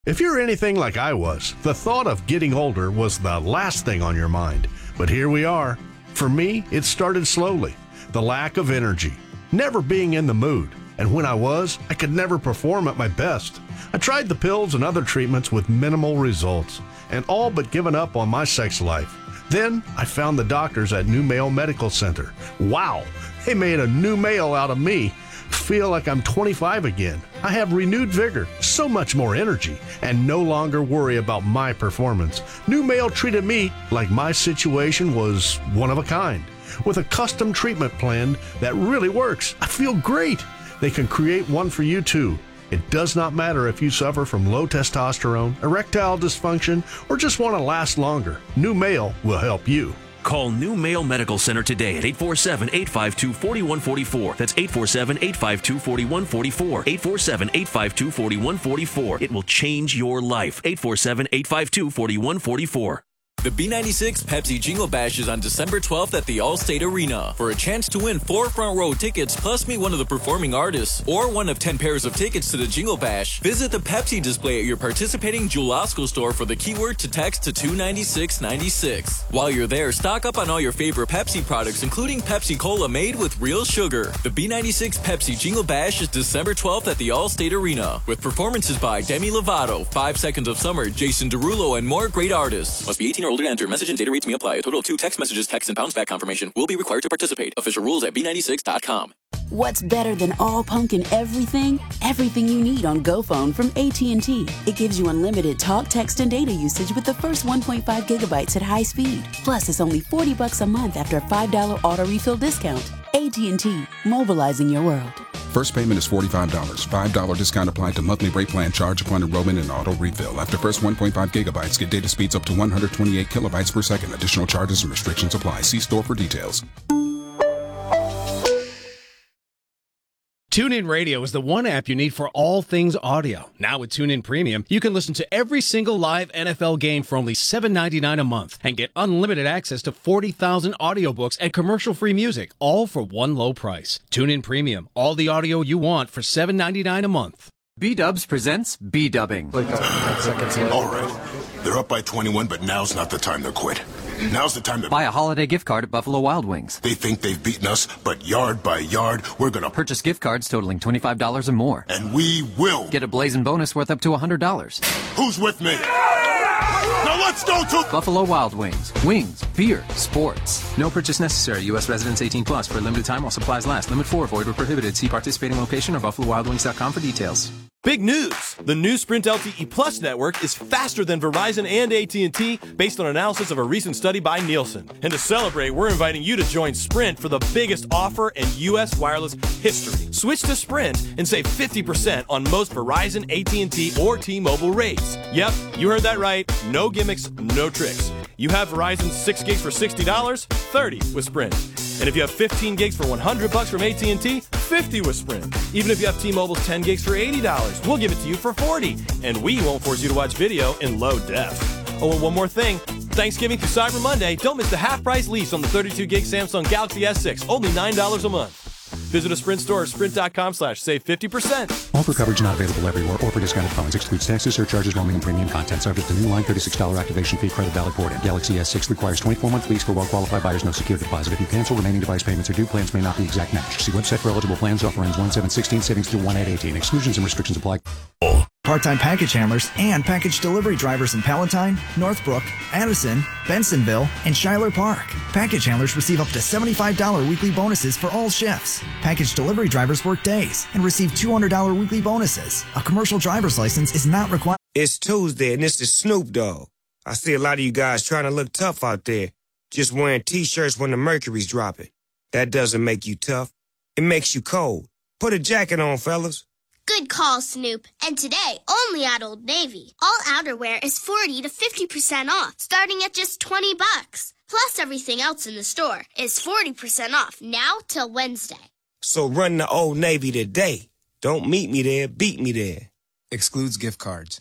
If you're anything like I was, the thought of getting older was the last thing on your mind. But here we are. For me, it started slowly. The lack of energy, never being in the mood. And when I was, I could never perform at my best. I tried the pills and other treatments with minimal results, and all but given up on my sex life. Then I found the doctors at New Male Medical Center. Wow, they made a new male out of me. Feel like I'm 25 again. I have renewed vigor, so much more energy, and no longer worry about my performance. New Male treated me like my situation was one of a kind, with a custom treatment plan that really works. I feel great. They can create one for you too. It does not matter if you suffer from low testosterone, erectile dysfunction, or just want to last longer. New Male will help you. Call New Male Medical Center today at 847-852-4144. That's 847-852-4144. 847-852-4144. It will change your life. 847-852-4144. The B96 Pepsi Jingle Bash is on December 12th at the Allstate Arena. For a chance to win 4 front row tickets plus meet one of the performing artists or one of 10 pairs of tickets to the Jingle Bash, visit the Pepsi display at your participating Jewel Osco store for the keyword to text to 29696. While you're there, stock up on all your favorite Pepsi products, including Pepsi Cola made with real sugar. The B96 Pepsi Jingle Bash is December 12th at the Allstate Arena, with performances by Demi Lovato, 5 Seconds of Summer, Jason Derulo, and more great artists. Must be 18 or older to enter. Message and data rates may apply. A total of 2 text messages, text, and bounce back confirmation will be required to participate. Official rules at B96.com. What's better than all pumpkin everything? Everything you need on GoPhone from AT&T. It gives you unlimited talk, text, and data usage with the first 1.5 gigabytes at high speed. Plus, it's only $40 a month after a $5 auto refill discount. AT&T, mobilizing your world. First payment is $45. $5 discount applied to monthly rate plan charge upon enrollment and auto refill. After first 1.5 gigabytes, get data speeds up to 128 kilobytes per second. Additional charges and restrictions apply. See store for details. TuneIn Radio is the one app you need for all things audio. Now with TuneIn Premium, you can listen to every single live NFL game for only $7.99 a month and get unlimited access to 40,000 audiobooks and commercial-free music, all for one low price. TuneIn Premium, all the audio you want for $7.99 a month. B-Dubs presents B-Dubbing. All right. They're up by 21, but now's not the time to quit. Now's the time to buy a holiday gift card at Buffalo Wild Wings. They think they've beaten us, but yard by yard, we're gonna purchase gift cards totaling $25 or more. And we will get a blazing bonus worth up to $100. Who's with me? Now let's go to Buffalo Wild Wings. Wings, beer, sports. No purchase necessary. U.S. residents 18 plus for a limited time while supplies last. Limit 4. Void where prohibited. See participating location or buffalowildwings.com for details. Big news! The new Sprint LTE Plus network is faster than Verizon and AT&T based on analysis of a recent study by Nielsen. And to celebrate, we're inviting you to join Sprint for the biggest offer in U.S. wireless history. Switch to Sprint and save 50% on most Verizon, AT&T, or T-Mobile rates. Yep, you heard that right. No gimmicks, no tricks. You have Verizon 6 gigs for $60, 30 with Sprint. And if you have 15 gigs for $100 from AT&T, 50 with Sprint. Even if you have T-Mobile's 10 gigs for $80, we'll give it to you for $40. And we won't force you to watch video in low def. Oh, and one more thing. Thanksgiving through Cyber Monday, don't miss the half-price lease on the 32-gig Samsung Galaxy S6, only $9 a month. Visit a Sprint store or sprint.com/save 50%. Offer coverage not available everywhere or for discounted phones. Excludes taxes, surcharges, roaming, and premium content. Subject to new line $36 activation fee. Credit valid port in. Galaxy S6 requires 24-month lease for well-qualified buyers. No security deposit. If you cancel, remaining device payments are due. Plans may not be exact match. See website for eligible plans. Offer ends 1/7/16. Savings through 1/8/18. Exclusions and restrictions apply. Part-time package handlers and package delivery drivers in Palatine, Northbrook, Addison, Bensonville, and Schuyler Park. Package handlers receive up to $75 weekly bonuses for all shifts. Package delivery drivers work days and receive $200 weekly bonuses. A commercial driver's license is not required. It's Tuesday and this is Snoop Dogg. I see a lot of you guys trying to look tough out there, just wearing T-shirts when the mercury's dropping. That doesn't make you tough. It makes you cold. Put a jacket on, fellas. Good call, Snoop. And today, only at Old Navy. All outerwear is 40 to 50% off, starting at just $20. Plus, everything else in the store is 40% off now till Wednesday. So run to Old Navy today. Don't meet me there, beat me there. Excludes gift cards.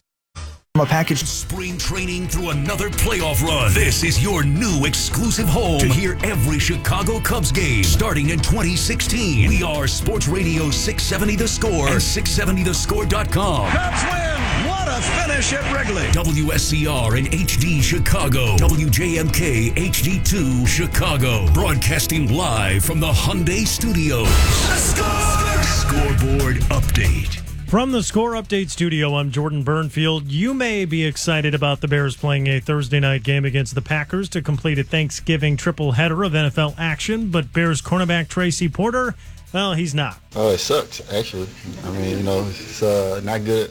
A package. Spring training through another playoff run. This is your new exclusive home to hear every Chicago Cubs game starting in 2016. We are Sports Radio 670 The Score and 670thescore.com. Cubs win. What a finish at Wrigley. WSCR in HD Chicago. WJMK HD2 Chicago. Broadcasting live from the Hyundai Studios. Scoreboard update. From the Score Update studio, I'm Jordan Burnfield. You may be excited about the Bears playing a Thursday night game against the Packers to complete a Thanksgiving triple header of NFL action, but Bears cornerback Tracy Porter, well, he's not. Oh, it sucks, actually. I mean, it's not good.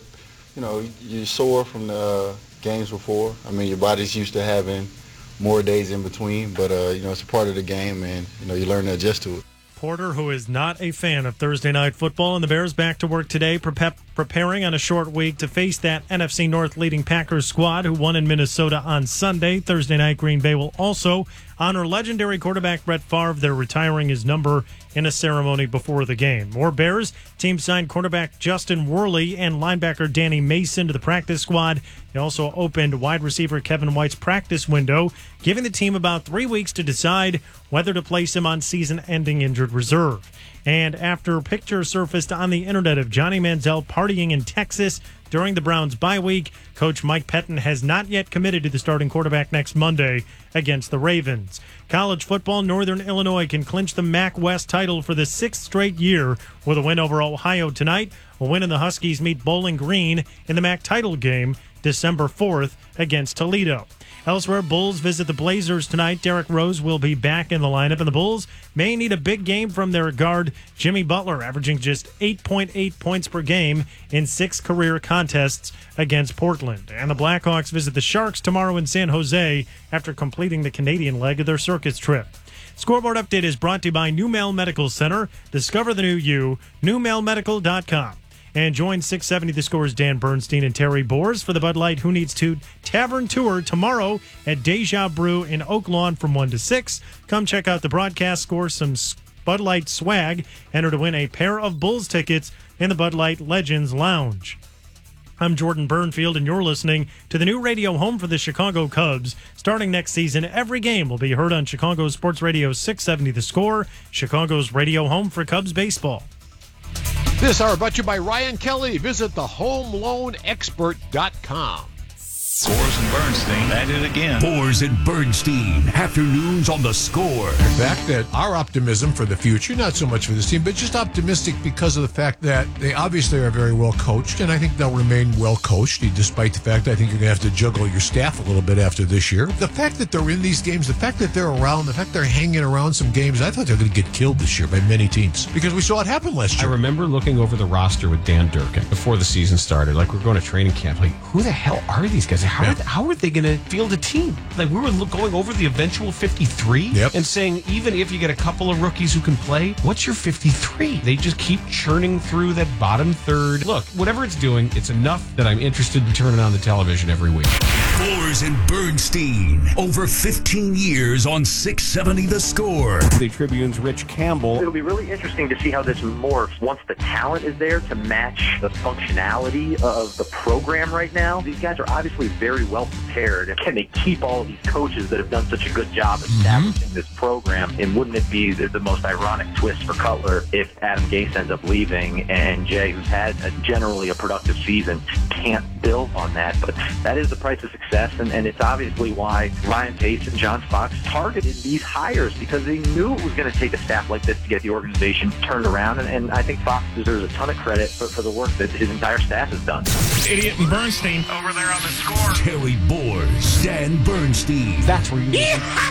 You're sore from the games before. I mean, your body's used to having more days in between, but, it's a part of the game, and, you learn to adjust to it. Porter, who is not a fan of Thursday night football, and the Bears back to work today, preparing on a short week to face that NFC North leading Packers squad who won in Minnesota on Sunday. Thursday night, Green Bay will also honor legendary quarterback Brett Favre. They're retiring his number in a ceremony before the game. More Bears. Team signed quarterback Justin Worley and linebacker Danny Mason to the practice squad. They also opened wide receiver Kevin White's practice window, giving the team about 3 weeks to decide whether to place him on season-ending injured reserve. And after pictures surfaced on the internet of Johnny Manziel partying in Texas during the Browns' bye week, Coach Mike Pettin has not yet committed to the starting quarterback next Monday against the Ravens. College football, Northern Illinois can clinch the MAC West title for the 6th straight year with a win over Ohio tonight. A win, and the Huskies meet Bowling Green in the MAC title game December 4th against Toledo. Elsewhere, Bulls visit the Blazers tonight. Derrick Rose will be back in the lineup, and the Bulls may need a big game from their guard, Jimmy Butler, averaging just 8.8 points per game in 6 career contests against Portland. And the Blackhawks visit the Sharks tomorrow in San Jose after completing the Canadian leg of their circus trip. Scoreboard Update is brought to you by NewMale Medical Center. Discover the new you, newmalemedical.com. And join 670 The Score's Dan Bernstein and Terry Boers for the Bud Light Who Needs To Tavern Tour tomorrow at Deja Brew in Oak Lawn from 1 to 6. Come check out the broadcast, score some Bud Light swag, enter to win a pair of Bulls tickets in the Bud Light Legends Lounge. I'm Jordan Burnfield, and you're listening to the new radio home for the Chicago Cubs. Starting next season, every game will be heard on Chicago Sports Radio 670 The Score, Chicago's radio home for Cubs baseball. This hour brought to you by Ryan Kelly. Visit thehomeloanexpert.com. Boers and Bernstein at it again. Boers and Bernstein, afternoons on The Score. The fact that our optimism for the future, not so much for this team, but just optimistic because of the fact that they obviously are very well coached, and I think they'll remain well coached, despite the fact I think you're going to have to juggle your staff a little bit after this year. The fact that they're in these games, the fact that they're around, the fact they're hanging around some games, I thought they were going to get killed this year by many teams because we saw it happen last year. I remember looking over the roster with Dan Durkin before the season started. Like, we're going to training camp. Like, who the hell are these guys? How are they going to field a team? Like, we were going over the eventual 53 and saying, even if you get a couple of rookies who can play, what's your 53? They just keep churning through that bottom third. Look, whatever it's doing, it's enough that I'm interested in turning on the television every week. Boers and Bernstein, over 15 years on 670 The Score. The Tribune's Rich Campbell. It'll be really interesting to see how this morphs once the talent is there to match the functionality of the program right now. These guys are obviously very well prepared. Can they keep all of these coaches that have done such a good job establishing this program? And wouldn't it be the most ironic twist for Cutler if Adam Gase ends up leaving and Jay, who's had generally a productive season, can't build on that? But that is the price of success, and it's obviously why Ryan Pace and John Fox targeted these hires, because they knew it was going to take a staff like this to get the organization turned around, and I think Fox deserves a ton of credit for the work that his entire staff has done. Idiot and Bernstein over there on The Score. Terry Boers, Dan Bernstein. That's where you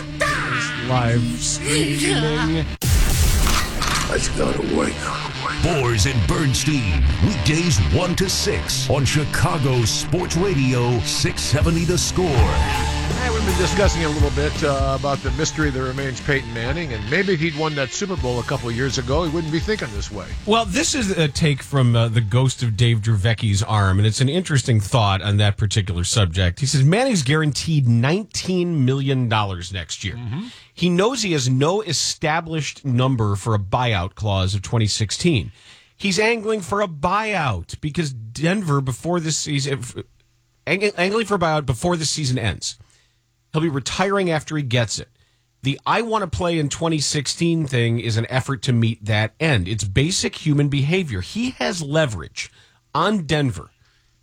live streaming. Let's go to work. Boers and Bernstein, weekdays 1 to 6 on Chicago Sports Radio 670 The Score. We've been discussing a little bit about the mystery that remains Peyton Manning, and maybe if he'd won that Super Bowl a couple of years ago, he wouldn't be thinking this way. Well, this is a take from the ghost of Dave Drevecki's arm, and it's an interesting thought on that particular subject. He says Manning's guaranteed $19 million next year. Mm-hmm. He knows he has no established number for a buyout clause of 2016. He's angling for a buyout because Denver, before this season, angling for a buyout before the season ends. He'll be retiring after he gets it. The I want to play in 2016 thing is an effort to meet that end. It's basic human behavior. He has leverage on Denver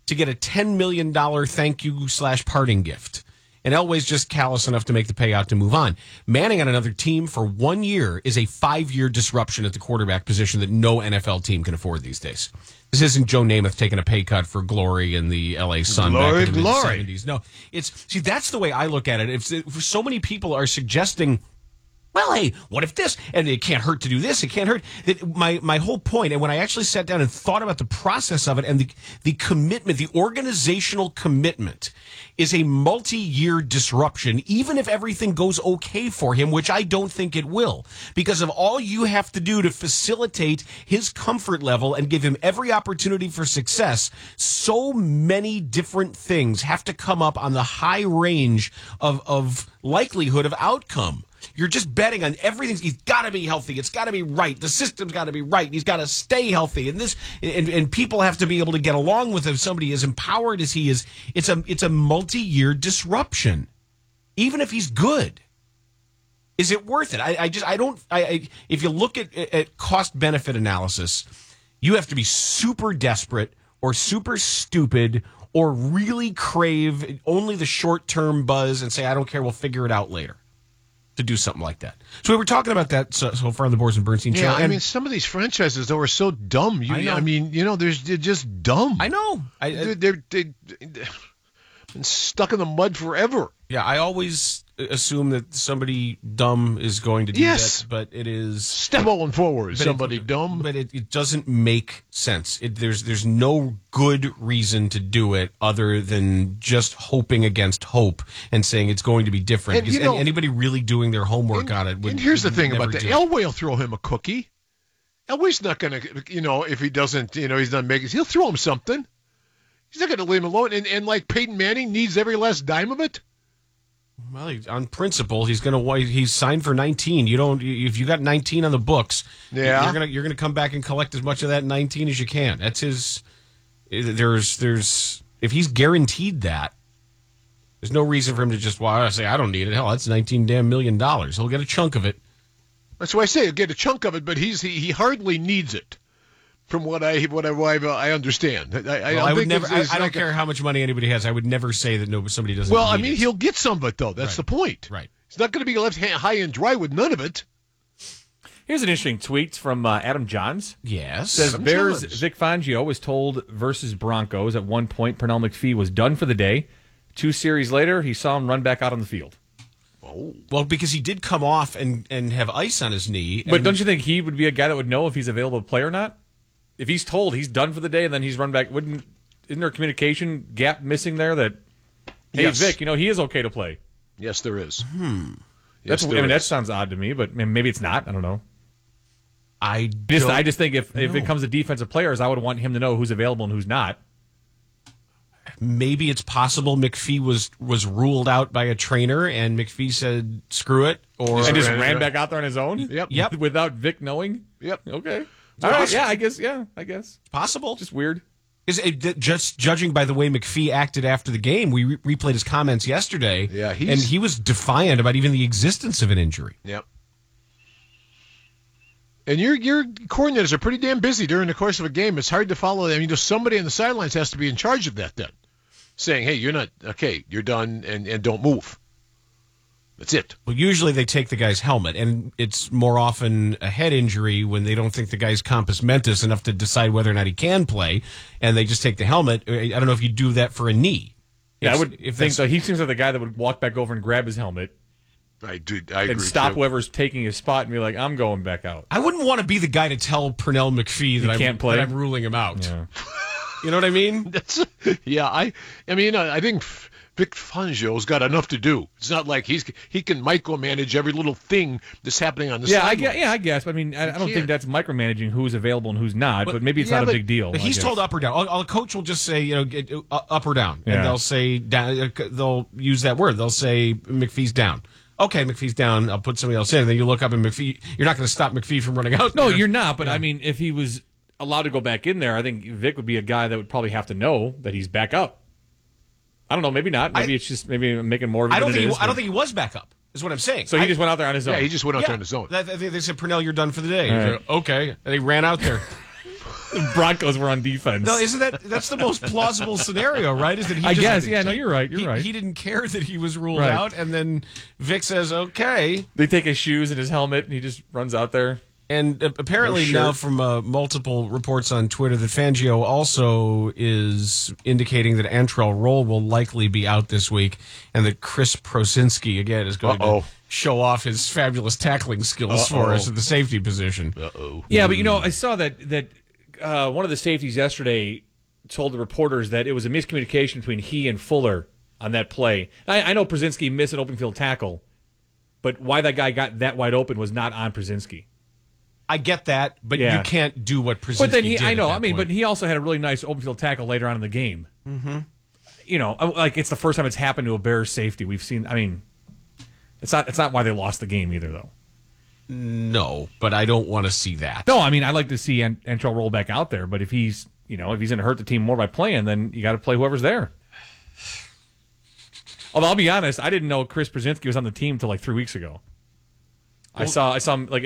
to get a $10 million thank you / parting gift. And Elway's just callous enough to make the payout to move on. Manning on another team for 1 year is a 5-year disruption at the quarterback position that no NFL team can afford these days. This isn't Joe Namath taking a pay cut for glory in the L.A. Sun back in the mid-70s. No, that's the way I look at it. If so many people are suggesting, well, hey, what if this? And it can't hurt to do this. It can't hurt. My whole point, and when I actually sat down and thought about the process of it and the commitment, the organizational commitment, is a multi-year disruption, even if everything goes okay for him, which I don't think it will, because of all you have to do to facilitate his comfort level and give him every opportunity for success. So many different things have to come up on the high range of likelihood of outcome. You're just betting on everything. He's got to be healthy. It's got to be right. The system's got to be right. He's got to stay healthy. And people have to be able to get along with him. Somebody as empowered as he is. It's a multi-year disruption, even if he's good. Is it worth it? If you look at cost benefit analysis, you have to be super desperate or super stupid or really crave only the short-term buzz and say, I don't care, we'll figure it out later, to do something like that. So we were talking about that so far on the Boris and Bernstein show. Yeah, I mean, some of these franchises, though, are so dumb. They're just dumb. I know. They've been stuck in the mud forever. Yeah, I always assume that somebody dumb is going to do that, but it is... Step on forward, somebody dumb. But it doesn't make sense. There's no good reason to do it other than just hoping against hope and saying it's going to be different. And anybody really doing their homework on it would... And here's the thing about that. Elway will throw him a cookie. Elway's not going to, if he doesn't, he's not making... He'll throw him something. He's not going to leave him alone. And like Peyton Manning needs every last dime of it. Well, on principle, he's signed for 19. If you got 19 on the books, you're gonna come back and collect as much of that 19 as you can. That's his. There's if he's guaranteed that, there's no reason for him to just say I don't need it. Hell, that's $19 million. He'll get a chunk of it. That's why I say he'll get a chunk of it, but he hardly needs it. From what I understand, I would never. I don't care how much money anybody has. I would never say that somebody doesn't. Well, I mean, he'll get some of it though. That's the point. Right. He's not going to be left high and dry with none of it. Here's an interesting tweet from Adam Johns. Yes. Says Bears Vic Fangio was told versus Broncos at one point Pernell McPhee was done for the day. 2 series later, he saw him run back out on the field. Oh. Well, because he did come off and have ice on his knee. But don't you think he would be a guy that would know if he's available to play or not? If he's told he's done for the day and then he's run back, isn't there a communication gap missing there that, hey, yes. Vic, he is okay to play? Yes, there is. Yes, that sounds odd to me, but maybe it's not. I don't know. I just think if it comes to defensive players, I would want him to know who's available and who's not. Maybe it's possible McPhee was ruled out by a trainer and McPhee said, screw it. And just ran back out there on his own? Yep. Without Vic knowing? Yep. Okay. All right, I guess. Possible. Just weird. Just judging by the way McPhee acted after the game, we replayed his comments yesterday, and he was defiant about even the existence of an injury. Yep. And your coordinators are pretty damn busy during the course of a game. It's hard to follow them. Somebody on the sidelines has to be in charge of that then, saying, hey, you're not, okay, you're done, and don't move. That's it. Well, usually they take the guy's helmet, and it's more often a head injury when they don't think the guy's compos mentis enough to decide whether or not he can play, and they just take the helmet. I don't know if you do that for a knee. Yeah, I would think so. He seems like the guy that would walk back over and grab his helmet. I agree. And stop whoever's taking his spot and be like, I'm going back out. I wouldn't want to be the guy to tell Pernell McPhee that I'm ruling him out. Yeah. You know what I mean? I think Vic Fangio's got enough to do. It's not like he can micromanage every little thing that's happening on the sideline. I guess. I mean, I don't think that's micromanaging who's available and who's not, but maybe it's not a big deal. He's told up or down. A coach will just say, get up or down, and they'll say down. They'll use that word. They'll say McPhee's down. Okay, McPhee's down. I'll put somebody else in. Then you look up and McPhee. You're not going to stop McPhee from running out. No, you're not. But I mean, if he was allowed to go back in there, I think Vic would be a guy that would probably have to know that he's back up. I don't know. Maybe not. Maybe it's just I'm making more of it. I don't think he was back up. Is what I'm saying. So he just went out there on his own. Yeah, he just went out there on his own. They said, Pernell, you're done for the day. Right. Okay, and he ran out there. The Broncos were on defense. No, isn't that's the most plausible scenario, right? Is that he I just, guess, yeah, no, you're right. You're right. He didn't care that he was ruled Right. out, and then Vic says, okay. They take his shoes and his helmet, and he just runs out there. And apparently No shirt. now from multiple reports on Twitter that Fangio also is indicating that Antrell Roll will likely be out this week, and that Chris Prosinski, again, is going to show off his fabulous tackling skills for us at the safety position. Yeah, but I saw that one of the safeties yesterday told the reporters that it was a miscommunication between he and Fuller on that play. I know Prosinski missed an open field tackle, but why that guy got that wide open was not on Prosinski. I get that, but Yeah. you can't do what Prosinski But then did. I know. at that I mean, point. but he also had a really nice open field tackle later on in the game. Mm-hmm. Like it's the first time it's happened to a Bears safety we've seen. I mean, it's not why they lost the game either, though. No, but I don't want to see that. No, I mean, I'd like to see Antrell roll back out there, but if he's going to hurt the team more by playing, then you got to play whoever's there. Although I'll be honest, I didn't know Chris Prosinski was on the team until like 3 weeks ago. I saw him like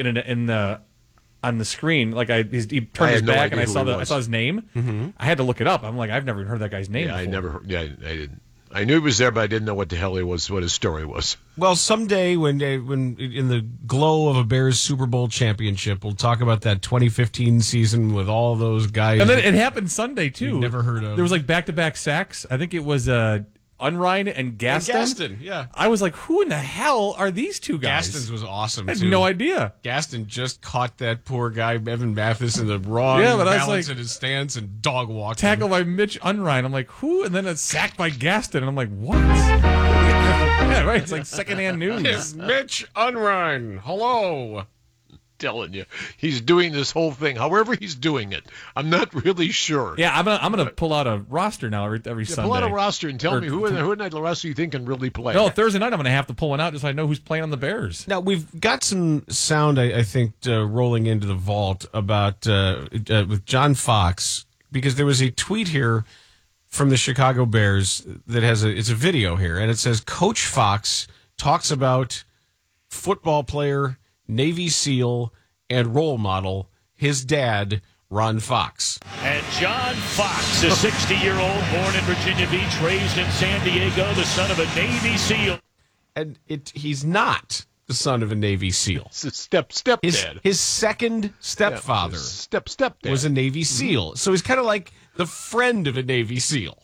on the screen, like he turned his back and I saw his name. Mm-hmm. I had to look it up. I'm like, I've never even heard that guy's name. Yeah, before. I didn't. I knew he was there, but I didn't know what the hell he was, what his story was. Well, someday when in the glow of a Bears Super Bowl championship, we'll talk about that 2015 season with all those guys. And then it happened Sunday too. Never heard of. There was like back-to-back sacks. I think it was Unrein and Gaston. Gaston, yeah. I was like, who in the hell are these two guys? Gaston's was awesome. I had too. no idea. Gaston just caught that poor guy Evan Mathis in the wrong Yeah, but I was balance like- in his stance and dog walked Tackled him. by Mitch Unrein. I'm like, who? And then it's sacked by Gaston. And I'm like, what? Yeah, right. It's like secondhand news. It's Mitch Unrein. Hello. Telling you, he's doing this whole thing. However, he's doing it. I'm not really sure. Yeah, I'm gonna pull out a roster now every Sunday. Pull out a roster and tell Or- me who in the roster you think can really play. No, Thursday night I'm gonna have to pull one out just so I know who's playing on the Bears. Now, we've got some sound, I think, rolling into the vault about with John Fox, because there was a tweet here from the Chicago Bears that it's a video here, and it says, Coach Fox talks about football player, Navy SEAL, and role model, his dad, Ron Fox. And John Fox, a 60-year-old born in Virginia Beach, raised in San Diego, the son of a Navy SEAL. And he's not the son of a Navy SEAL. It's a stepdad. His second stepfather stepdad was a Navy SEAL. So he's kind of like the friend of a Navy SEAL.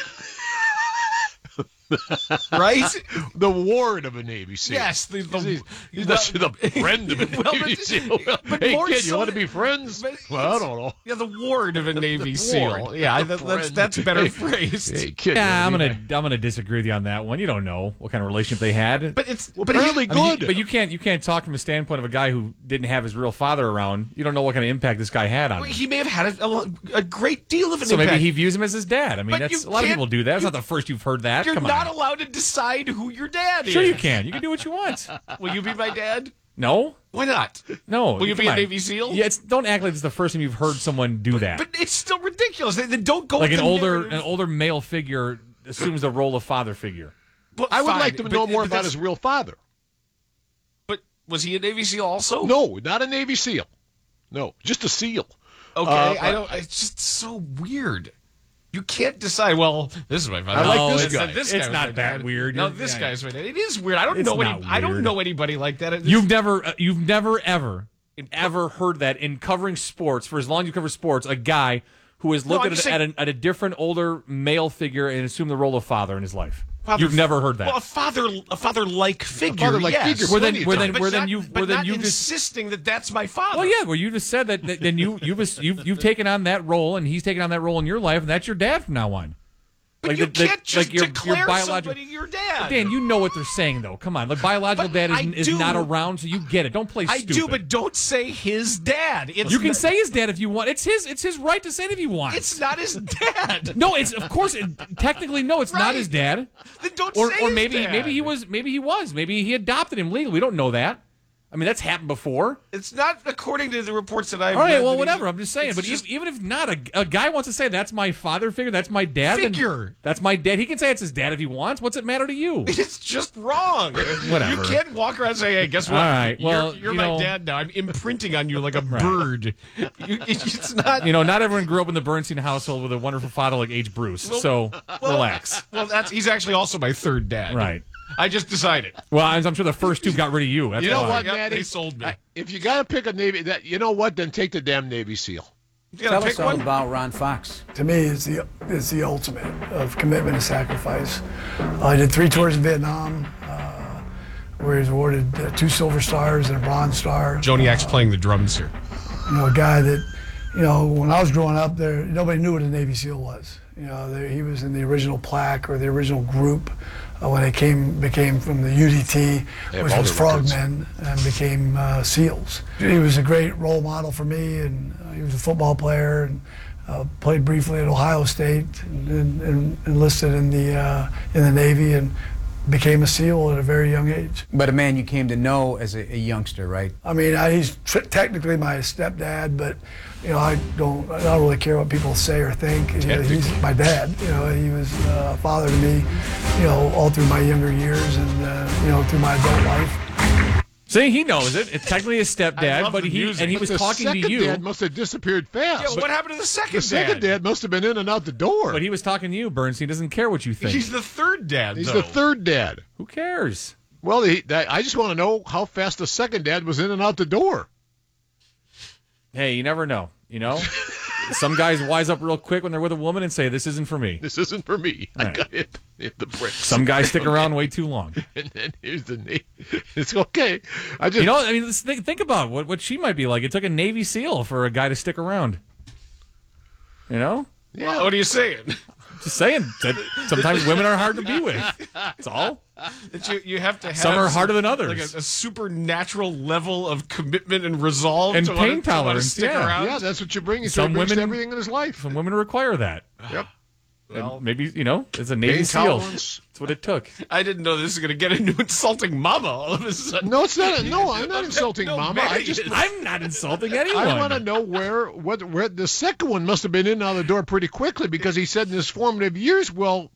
Right? The ward of a Navy SEAL. Yes. He's the friend of a Navy SEAL. But Hey, more kid, so you want to be friends? Well, I don't know. Yeah, the ward of a Navy The SEAL. ward. Yeah, The that's friend. better Hey, phrased. Hey, kid. Yeah, I'm gonna disagree with you on that one. You don't know what kind of relationship they had. But it's apparently good. But you can't talk from a standpoint of a guy who didn't have his real father around. You don't know what kind of impact this guy had on him. He may have had a great deal of an So impact. maybe he views him as his dad. I mean, But that's you a lot of can't- people do that. That's not the first you've heard that. You're Come not on. allowed to decide who your dad is. Sure you can. You can do what you want. Will you be my dad? No. Why not? No. Will you be come a on. Navy SEAL? Yeah, don't act like it's the first time you've heard someone do that. But it's still ridiculous. They don't go Like with an the older narrative. male figure assumes the role of father figure. But I would fine, like to but- know more but about that's- his real father. But was he a Navy SEAL also? No, not a Navy SEAL. No, just a SEAL. Okay, I don't. It's just so weird. You can't decide. Well, this is my father. I like No, this it's- guy. it's guy was not my that dad. weird. No, You're- this yeah. guy's my dad. It is weird. I don't It's know not I don't weird. know anybody like that. You've never ever heard that in covering sports for as long as you cover sports, a guy who has looked I'm just at a different older male figure and assumed the role of father in his life. Father- You've never heard that. Well, a father-like figure. father-like yes. figure. Where then But you've not just insisting that that's my father. well, yeah. Well, you just said that. Then you've taken on that role, and he's taken on that role in your life, and that's your dad from now on. But you can't just declare somebody your dad. Dan, you know what they're saying, though. Come on, the biological But dad I is do. not around, so you get it. Don't play I stupid. do, but don't say his dad. It's you can not- say his dad if you want. It's his right to say it if he wants. it's not his dad. No, it's of course. Technically, no, it's not Right. his dad. Then don't Or say his maybe dad. he was. Maybe he adopted him legally. We don't know that. I mean, that's happened before. It's not according to the reports that I've All right, read. well, whatever. I'm just saying. But just, even if not, a guy wants to say that's my father figure, that's my dad. Figure. That's my dad. He can say it's his dad if he wants. What's it matter to you? It's just wrong. Whatever. You can't walk around and say, hey, guess what? All right, well, you're you my know- dad now. I'm imprinting on you like a bird. It's not. Not everyone grew up in the Bernstein household with a wonderful father like H. Bruce. So relax. Well, he's actually also my third dad. Right. I just decided. Well, I'm sure the first two got rid of you. That's You know why. what, Yep, Maddie? they sold me. If you got to pick a Navy, you know what? Then take the damn Navy SEAL. Tell us all about Ron Fox. To me, it's the ultimate of commitment and sacrifice. I did 3 tours in Vietnam, where he was awarded 2 Silver Stars and a Bronze Star. Joniak's playing the drums here. A guy that, when I was growing up, there nobody knew what a Navy SEAL was. He was in the original plaque or the original group when they became from the UDT, which was frogmen, and became SEALs. He was a great role model for me, and he was a football player and played briefly at Ohio State and enlisted in the Navy and became a SEAL at a very young age. But a man you came to know as a youngster, right? I mean, he's technically my stepdad, but I don't really care what people say or think. He's my dad. He was a father to me, all through my younger years and through my adult life. See, he knows it. It's technically his stepdad, but he was talking to you. The second dad must have disappeared fast. Yeah, what happened to the second The second dad must have been in and out the door. But he was talking to you, Bernstein. He doesn't care what you think. He's the third dad, He's though. the third dad. Who cares? Well, I just want to know how fast the second dad was in and out the door. Hey, you never know. Some guys wise up real quick when they're with a woman and say, "This isn't for me." This isn't for me. Right. I got hit the bricks. Some guys stick around way too long. And then here's the name. It's okay. Think about what she might be like. It took a Navy SEAL for a guy to stick around. Yeah. Well, what are you saying? Just saying that sometimes women are hard to be with. That's all. That you have to have Some are harder than others. Like a supernatural level of commitment and resolve And to pain want tolerance, to stick yeah. around. Yeah, that's what you bring. He Some brings women- to everything in his life. Some women require that. Yep. And maybe, it's a Navy Pain SEAL. tolerance. That's what it took. I didn't know this was going to get into insulting mama all of a sudden. No, it's not. No, I'm not insulting Mama. I'm not insulting anyone. I want to know where the second one must have been in and out of the door pretty quickly because he said in his formative years, so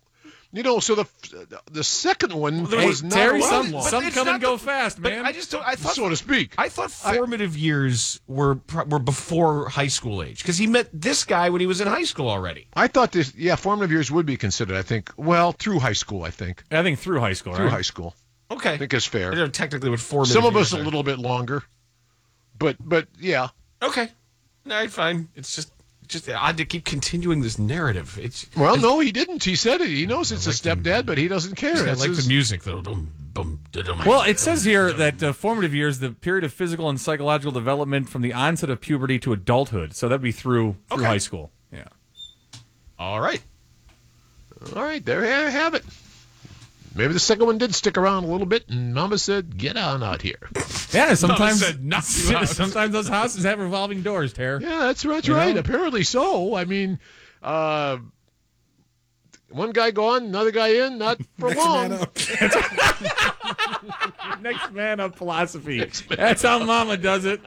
the second one was not Terry, around some long. come and go fast, man. I thought, so to speak. I thought formative years were before high school age because he met this guy when he was in high school already. I thought formative years would be considered, I think, through high school, I think. I think through high school, Through right? high school. Okay. I think it's fair. I don't know technically what formative Some of years us a are. little bit longer. But yeah. Okay. All right, fine. It's just odd to keep continuing this narrative. No, he didn't. He said it. He knows it's a stepdad, but he doesn't care. I That's like his- the music, though. Well, it says here that formative years, the period of physical and psychological development from the onset of puberty to adulthood. So that'd be through high school. Yeah. All right. There you have it. Maybe the second one did stick around a little bit, and Mama said, "Get on out here." Yeah, sometimes said, "Knock you out." sometimes those houses have revolving doors, Tara. Yeah, that's right. You know? Apparently so. I mean, one guy gone, another guy in, not for long. Next man up philosophy. That's how Mama does it.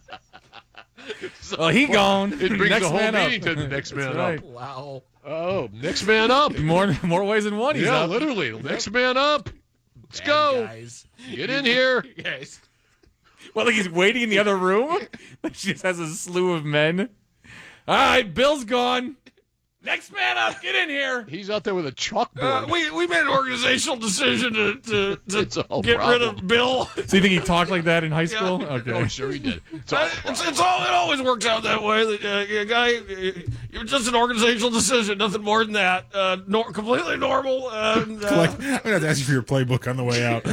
Well, he gone. It brings Next the whole man up. meeting to the next man That's right. up. Wow. Oh, next man up. More ways than one. He's Yeah, up. literally. Next man up. Let's go. Guys. Get in here. Yes. Well, like he's waiting in the other room. She just has a slew of men. All right, Bill's gone. Next man up. Get in here. He's out there with a chalkboard. We made an organizational decision to It's all get rid problem. of Bill. So you think he talked like that in high school? Okay. Oh, sure he did. It always works out that way. Guy, you're just an organizational decision, nothing more than that. Completely normal. And, I'm going to have to ask you for your playbook on the way out.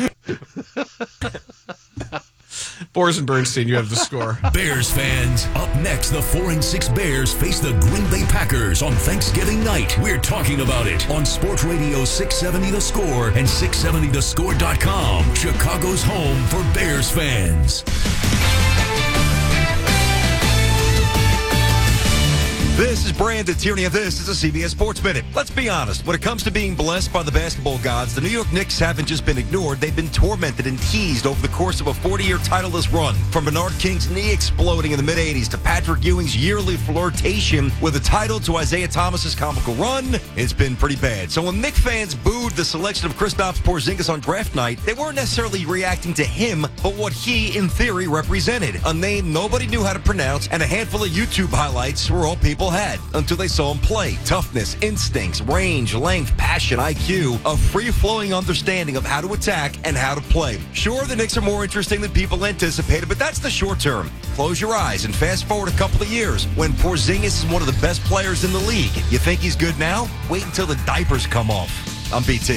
Boris and Bernstein, you have the score. Bears fans, up next, the 4-6 Bears face the Green Bay Packers on Thanksgiving night. We're talking about it on Sports Radio 670 The Score and 670thescore.com. Chicago's home for Bears fans. This is Brandon Tierney, and this is a CBS Sports Minute. Let's be honest. When it comes to being blessed by the basketball gods, the New York Knicks haven't just been ignored. They've been tormented and teased over the course of a 40-year titleless run. From Bernard King's knee exploding in the mid-'80s to Patrick Ewing's yearly flirtation with a title to Isaiah Thomas's comical run, it's been pretty bad. So when Knicks fans booed the selection of Kristaps Porzingis on draft night, they weren't necessarily reacting to him, but what he, in theory, represented. A name nobody knew how to pronounce, and a handful of YouTube highlights were all people had until they saw him play. Toughness, instincts, range, length, passion, IQ, a free-flowing understanding of how to attack and how to play. Sure, the Knicks are more interesting than people anticipated, but that's the short term. Close your eyes and fast forward a couple of years when Porzingis is one of the best players in the league. You think he's good now? Wait until the diapers come off. I'm BT.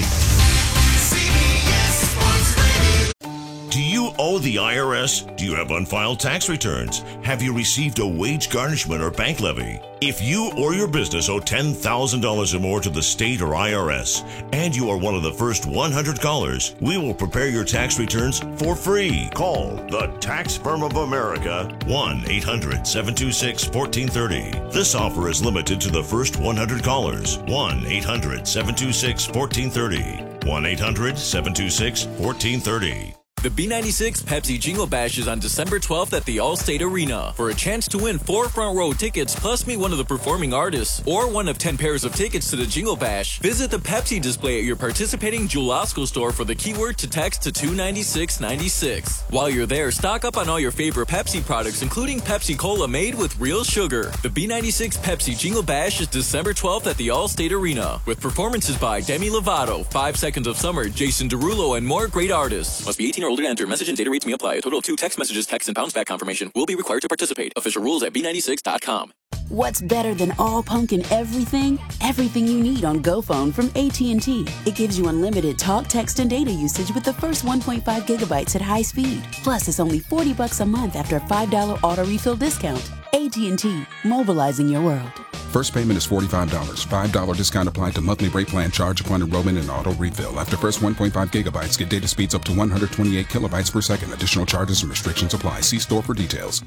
Do you owe the IRS? Do you have unfiled tax returns? Have you received a wage garnishment or bank levy? If you or your business owe $10,000 or more to the state or IRS, and you are one of the first 100 callers, we will prepare your tax returns for free. Call the Tax Firm of America, 1-800-726-1430. This offer is limited to the first 100 callers, 1-800-726-1430. 1-800-726-1430. The B96 Pepsi Jingle Bash is on December 12th at the Allstate Arena. For a chance to win 4 front-row tickets plus meet one of the performing artists or one of 10 pairs of tickets to the Jingle Bash, visit the Pepsi display at your participating Jewel Osco store for the keyword to text to 29696. While you're there, stock up on all your favorite Pepsi products, including Pepsi Cola made with real sugar. The B96 Pepsi Jingle Bash is December 12th at the Allstate Arena, with performances by Demi Lovato, 5 Seconds of Summer, Jason Derulo, and more great artists. Must be 18 or older to enter. Message and data rates may apply. A total of 2 text messages, text, and bounce back confirmation will be required to participate. Official rules at B96.com. What's better than all pumpkin everything? Everything you need on GoPhone from AT&T. It gives you unlimited talk, text, and data usage with the first 1.5 gigabytes at high speed. Plus, it's only $40 a month after a $5 auto refill discount. AT&T, mobilizing your world. First payment is $45. $5 discount applied to monthly rate plan charge upon enrollment and auto refill. After first 1.5 gigabytes, get data speeds up to 128 kilobytes per second. Additional charges and restrictions apply. See store for details.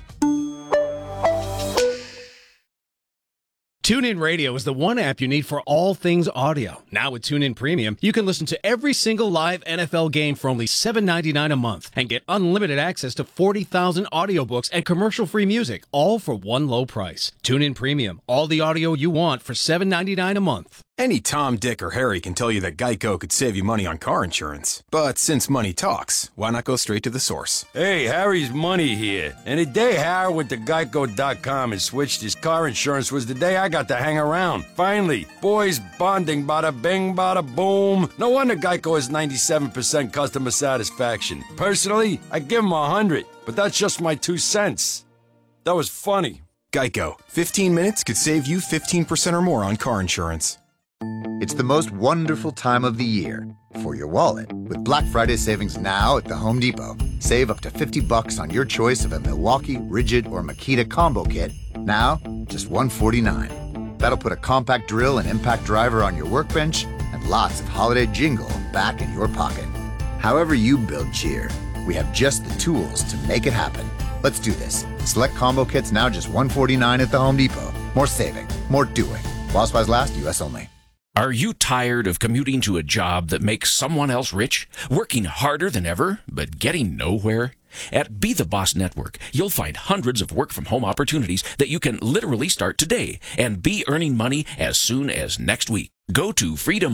TuneIn Radio is the one app you need for all things audio. Now with TuneIn Premium, you can listen to every single live NFL game for only $7.99 a month and get unlimited access to 40,000 audiobooks and commercial-free music, all for one low price. TuneIn Premium, all the audio you want for $7.99 a month. Any Tom, Dick, or Harry can tell you that Geico could save you money on car insurance. But since money talks, why not go straight to the source? Hey, Harry's Money here. And the day Harry went to Geico.com and switched his car insurance was the day I got to hang around. Finally, boys bonding, bada bing, bada boom. No wonder Geico has 97% customer satisfaction. Personally, I give him 100, but that's just my 2 cents. That was funny. Geico. 15 minutes could save you 15% or more on car insurance. It's the most wonderful time of the year for your wallet. With Black Friday savings now at the Home Depot. Save up to $50 on your choice of a Milwaukee, Rigid, or Makita combo kit. Now, just $149. That'll put a compact drill and impact driver on your workbench and lots of holiday jingle back in your pocket. However you build cheer, we have just the tools to make it happen. Let's do this. Select combo kits now just $149 at the Home Depot. More saving, more doing. While supplies last, U.S. only. Are you tired of commuting to a job that makes someone else rich, working harder than ever, but getting nowhere? At Be The Boss Network, you'll find hundreds of work-from-home opportunities that you can literally start today and be earning money as soon as next week. Go to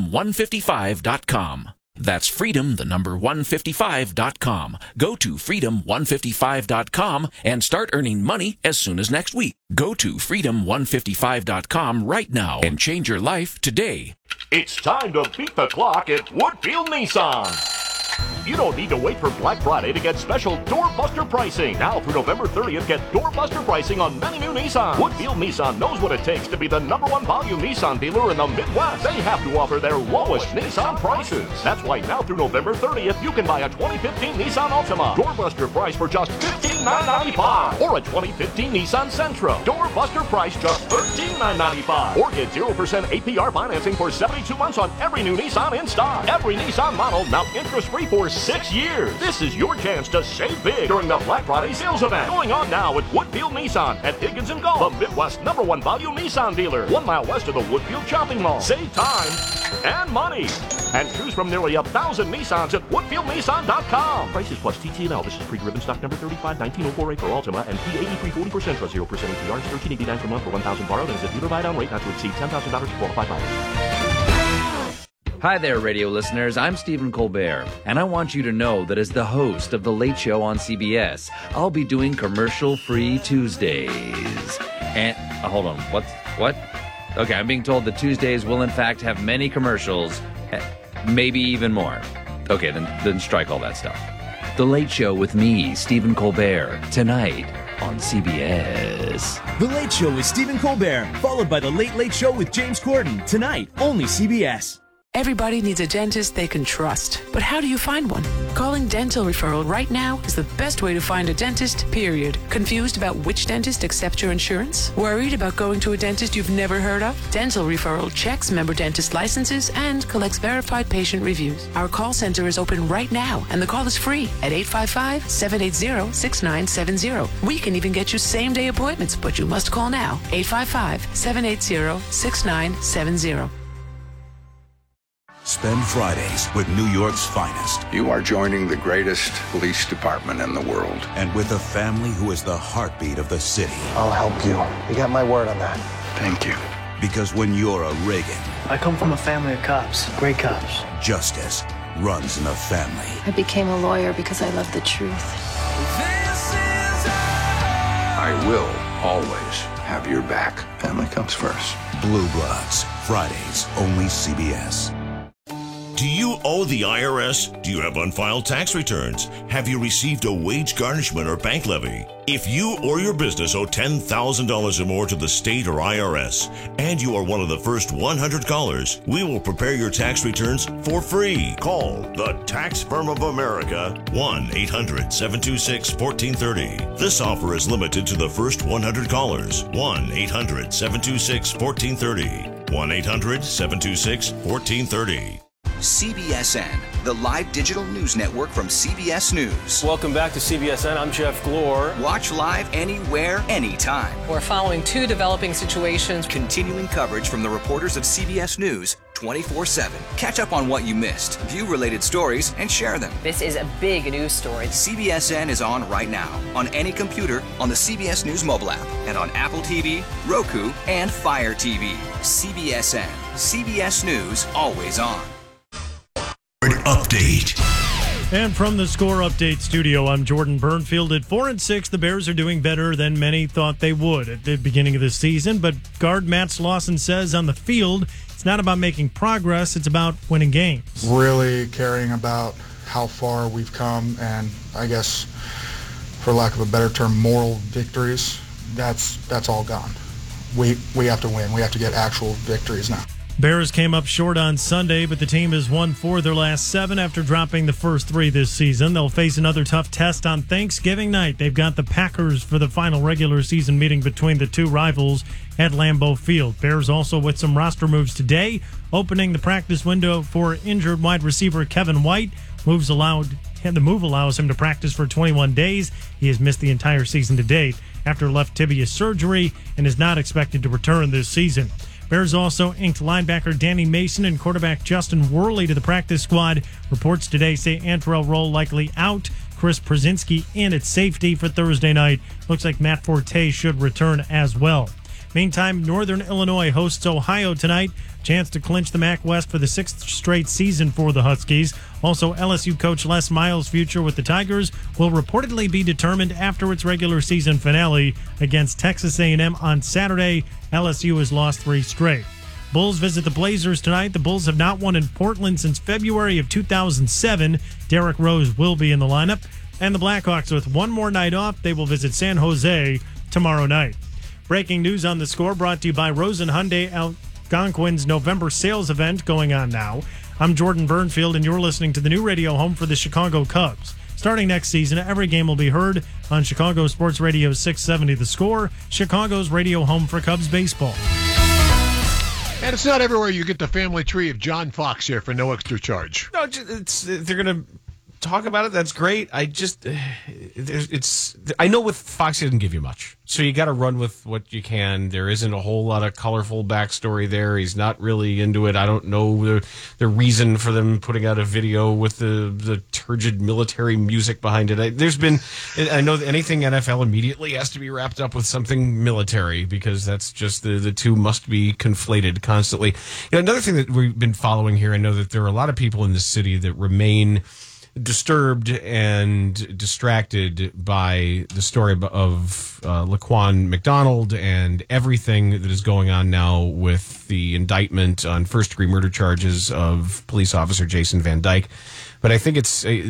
freedom155.com. That's freedom, the number 155.com. Go to freedom155.com and start earning money as soon as next week. Go to freedom155.com right now and change your life today. It's time to beat the clock at Woodfield Nissan. You don't need to wait for Black Friday to get special doorbuster pricing. Now through November 30th, get doorbuster pricing on many new Nissans. Woodfield Nissan knows what it takes to be the #1 volume Nissan dealer in the Midwest. They have to offer their lowest Nissan prices. That's why now through November 30th, you can buy a 2015 Nissan Altima. Doorbuster price for just $15 $10,995. Or a 2015 Nissan Sentra. Doorbuster price just $13,995. Or get 0% APR financing for 72 months on every new Nissan in stock. Every Nissan model now interest-free for 6 years. This is your chance to save big during the Black Friday sales event. Going on now at Woodfield Nissan at Higgins and Gulf, the Midwest #1 value Nissan dealer. 1 mile west of the Woodfield Shopping Mall. Save time and money. And choose from nearly 1,000 Nissans at WoodfieldNissan.com. Prices plus TTNL. This is pre-driven stock number 3519048 for Altima and P83 40% for 0% APR. $13.89 per month for 1,000 borrowed and is a dealer buy-down rate not to exceed $10,000 to qualified buyers. Hi there, radio listeners. I'm Stephen Colbert, and I want you to know that as the host of The Late Show on CBS, I'll be doing commercial-free Tuesdays. And, hold on, what? Okay, I'm being told that Tuesdays will in fact have many commercials, maybe even more. Okay, then strike all that stuff. The Late Show with me, Stephen Colbert, tonight on CBS. The Late Show with Stephen Colbert, followed by The Late Late Show with James Corden, tonight, only CBS. Everybody needs a dentist they can trust. But how do you find one? Calling Dental Referral right now is the best way to find a dentist, period. Confused about which dentist accepts your insurance? Worried about going to a dentist you've never heard of? Dental Referral checks member dentist licenses and collects verified patient reviews. Our call center is open right now, and the call is free at 855-780-6970. We can even get you same-day appointments, but you must call now. 855-780-6970. Spend Fridays with New York's finest. You are joining the greatest police department in the world. And with a family who is the heartbeat of the city. I'll help you. You got my word on that. Thank you. Because when you're a Reagan... I come from a family of cops. Great cops. Justice runs in the family. I became a lawyer because I love the truth. I will always have your back. Family comes first. Blue Bloods. Fridays, only CBS. Do you owe the IRS? Do you have unfiled tax returns? Have you received a wage garnishment or bank levy? If you or your business owe $10,000 or more to the state or IRS, and you are one of the first 100 callers, we will prepare your tax returns for free. Call the Tax Firm of America, 1-800-726-1430. This offer is limited to the first 100 callers. 1-800-726-1430. 1-800-726-1430. CBSN, the live digital news network from CBS News. Welcome back to CBSN. I'm Jeff Glor. Watch live anywhere, anytime. We're following 2 developing situations. Continuing coverage from the reporters of CBS News 24/7. Catch up on what you missed, view related stories, and share them. This is a big news story. CBSN is on right now, on any computer, on the CBS News mobile app, and on Apple TV, Roku, and Fire TV. CBSN. CBS News, always on. Update. And from the Score Update studio, I'm Jordan Burnfield. At 4-6, the Bears are doing better than many thought they would at the beginning of the season. But guard Matt Slauson says on the field, it's not about making progress, it's about winning games. Really caring about how far we've come, and I guess, for lack of a better term, moral victories. That's all gone. We have to win. We have to get actual victories now. Bears came up short on Sunday, but the team has won 4 of their last 7 after dropping the first 3 this season. They'll face another tough test on Thanksgiving night. They've got the Packers for the final regular season meeting between the 2 rivals at Lambeau Field. Bears also with some roster moves today, opening the practice window for injured wide receiver Kevin White. The move allows him to practice for 21 days. He has missed the entire season to date after left tibia surgery and is not expected to return this season. Bears also inked linebacker Danny Mason and quarterback Justin Worley to the practice squad. Reports today say Antrell Roll likely out, Chris Przinski in at safety for Thursday night. Looks like Matt Forte should return as well. Meantime, Northern Illinois hosts Ohio tonight. Chance to clinch the MAC West for the 6th straight season for the Huskies. Also, LSU coach Les Miles' future with the Tigers will reportedly be determined after its regular season finale against Texas A&M on Saturday. LSU has lost 3 straight. Bulls visit the Blazers tonight. The Bulls have not won in Portland since February of 2007. Derrick Rose will be in the lineup. And the Blackhawks, with one more night off, they will visit San Jose tomorrow night. Breaking news on the Score brought to you by Rosen Hyundai Algonquin's November sales event going on now. I'm Jordan Burnfield, and you're listening to the new radio home for the Chicago Cubs. Starting next season, every game will be heard on Chicago Sports Radio 670 The Score, Chicago's radio home for Cubs baseball. And it's not everywhere you get the family tree of John Fox here for no extra charge. No, they're going to talk about it. That's great. I know with Fox, he doesn't give you much. So you got to run with what you can. There isn't a whole lot of colorful backstory there. He's not really into it. I don't know the reason for them putting out a video with the turgid military music behind it. I know that anything NFL immediately has to be wrapped up with something military because that's just the two must be conflated constantly. Another thing that we've been following here, I know that there are a lot of people in this city that remain disturbed and distracted by the story of Laquan McDonald and everything that is going on now with the indictment on first-degree murder charges of police officer Jason Van Dyke. But I think it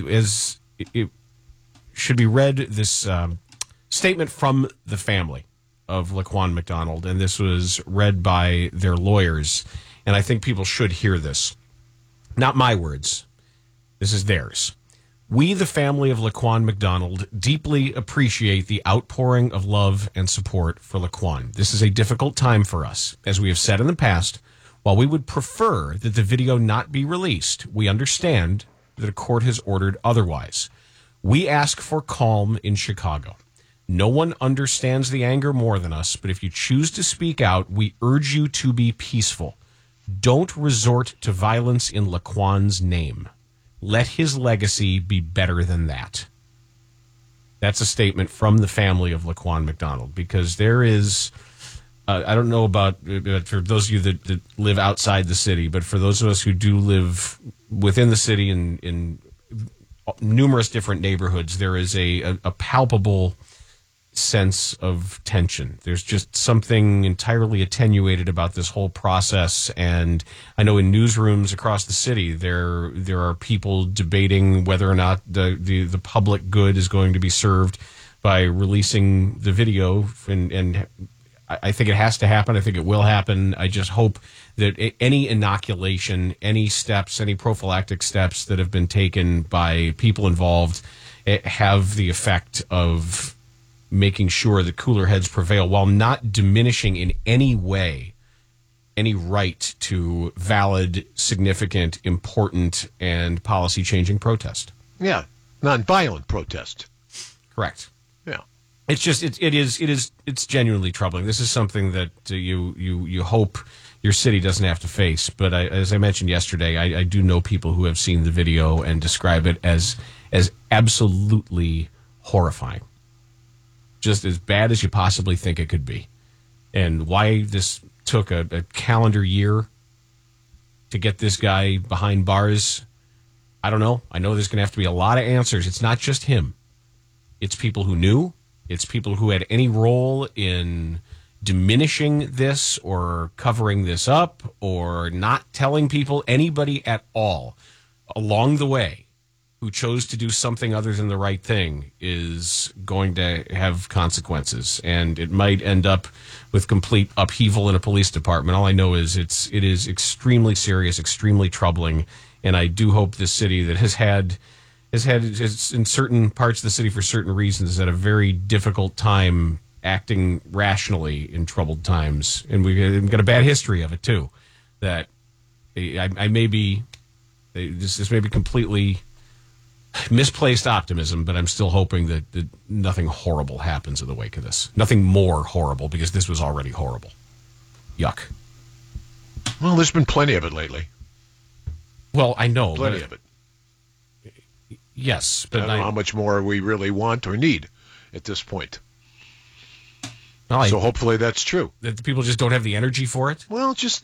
should be read, this statement from the family of Laquan McDonald, and this was read by their lawyers, and I think people should hear this. Not my words. This is theirs. We, the family of Laquan McDonald, deeply appreciate the outpouring of love and support for Laquan. This is a difficult time for us. As we have said in the past, while we would prefer that the video not be released, we understand that a court has ordered otherwise. We ask for calm in Chicago. No one understands the anger more than us, but if you choose to speak out, we urge you to be peaceful. Don't resort to violence in Laquan's name. Let his legacy be better than that. That's a statement from the family of Laquan McDonald, because there is, I don't know about for those of you that live outside the city, but for those of us who do live within the city in numerous different neighborhoods, there is a palpable sense of tension. There's just something entirely attenuated about this whole process, and I know in newsrooms across the city there are people debating whether or not the public good is going to be served by releasing the video, and I think it has to happen. I think it will happen. I just hope that any inoculation, any steps, any prophylactic steps that have been taken by people involved have the effect of making sure that cooler heads prevail while not diminishing in any way any right to valid, significant, important, and policy-changing protest. Yeah, non-violent protest. Correct. Yeah. It's just it's genuinely troubling. This is something that you hope your city doesn't have to face. But as I mentioned yesterday, I do know people who have seen the video and describe it as absolutely horrifying. Just as bad as you possibly think it could be. And why this took a calendar year to get this guy behind bars, I don't know. I know there's going to have to be a lot of answers. It's not just him. It's people who knew. It's people who had any role in diminishing this or covering this up or not telling people, anybody at all along the way who chose to do something other than the right thing is going to have consequences, and it might end up with complete upheaval in a police department. All I know is it is extremely serious, extremely troubling, and I do hope this city that has had in certain parts of the city for certain reasons had a very difficult time acting rationally in troubled times, and we've got a bad history of it too. That I may be this may be completely misplaced optimism, but I'm still hoping that nothing horrible happens in the wake of this. Nothing more horrible, because this was already horrible. Yuck. Well, there's been plenty of it lately. Well, I know. Plenty of it. Yes. But I don't know how much more we really want or need at this point. Well, so hopefully that's true. That the people just don't have the energy for it? Well, just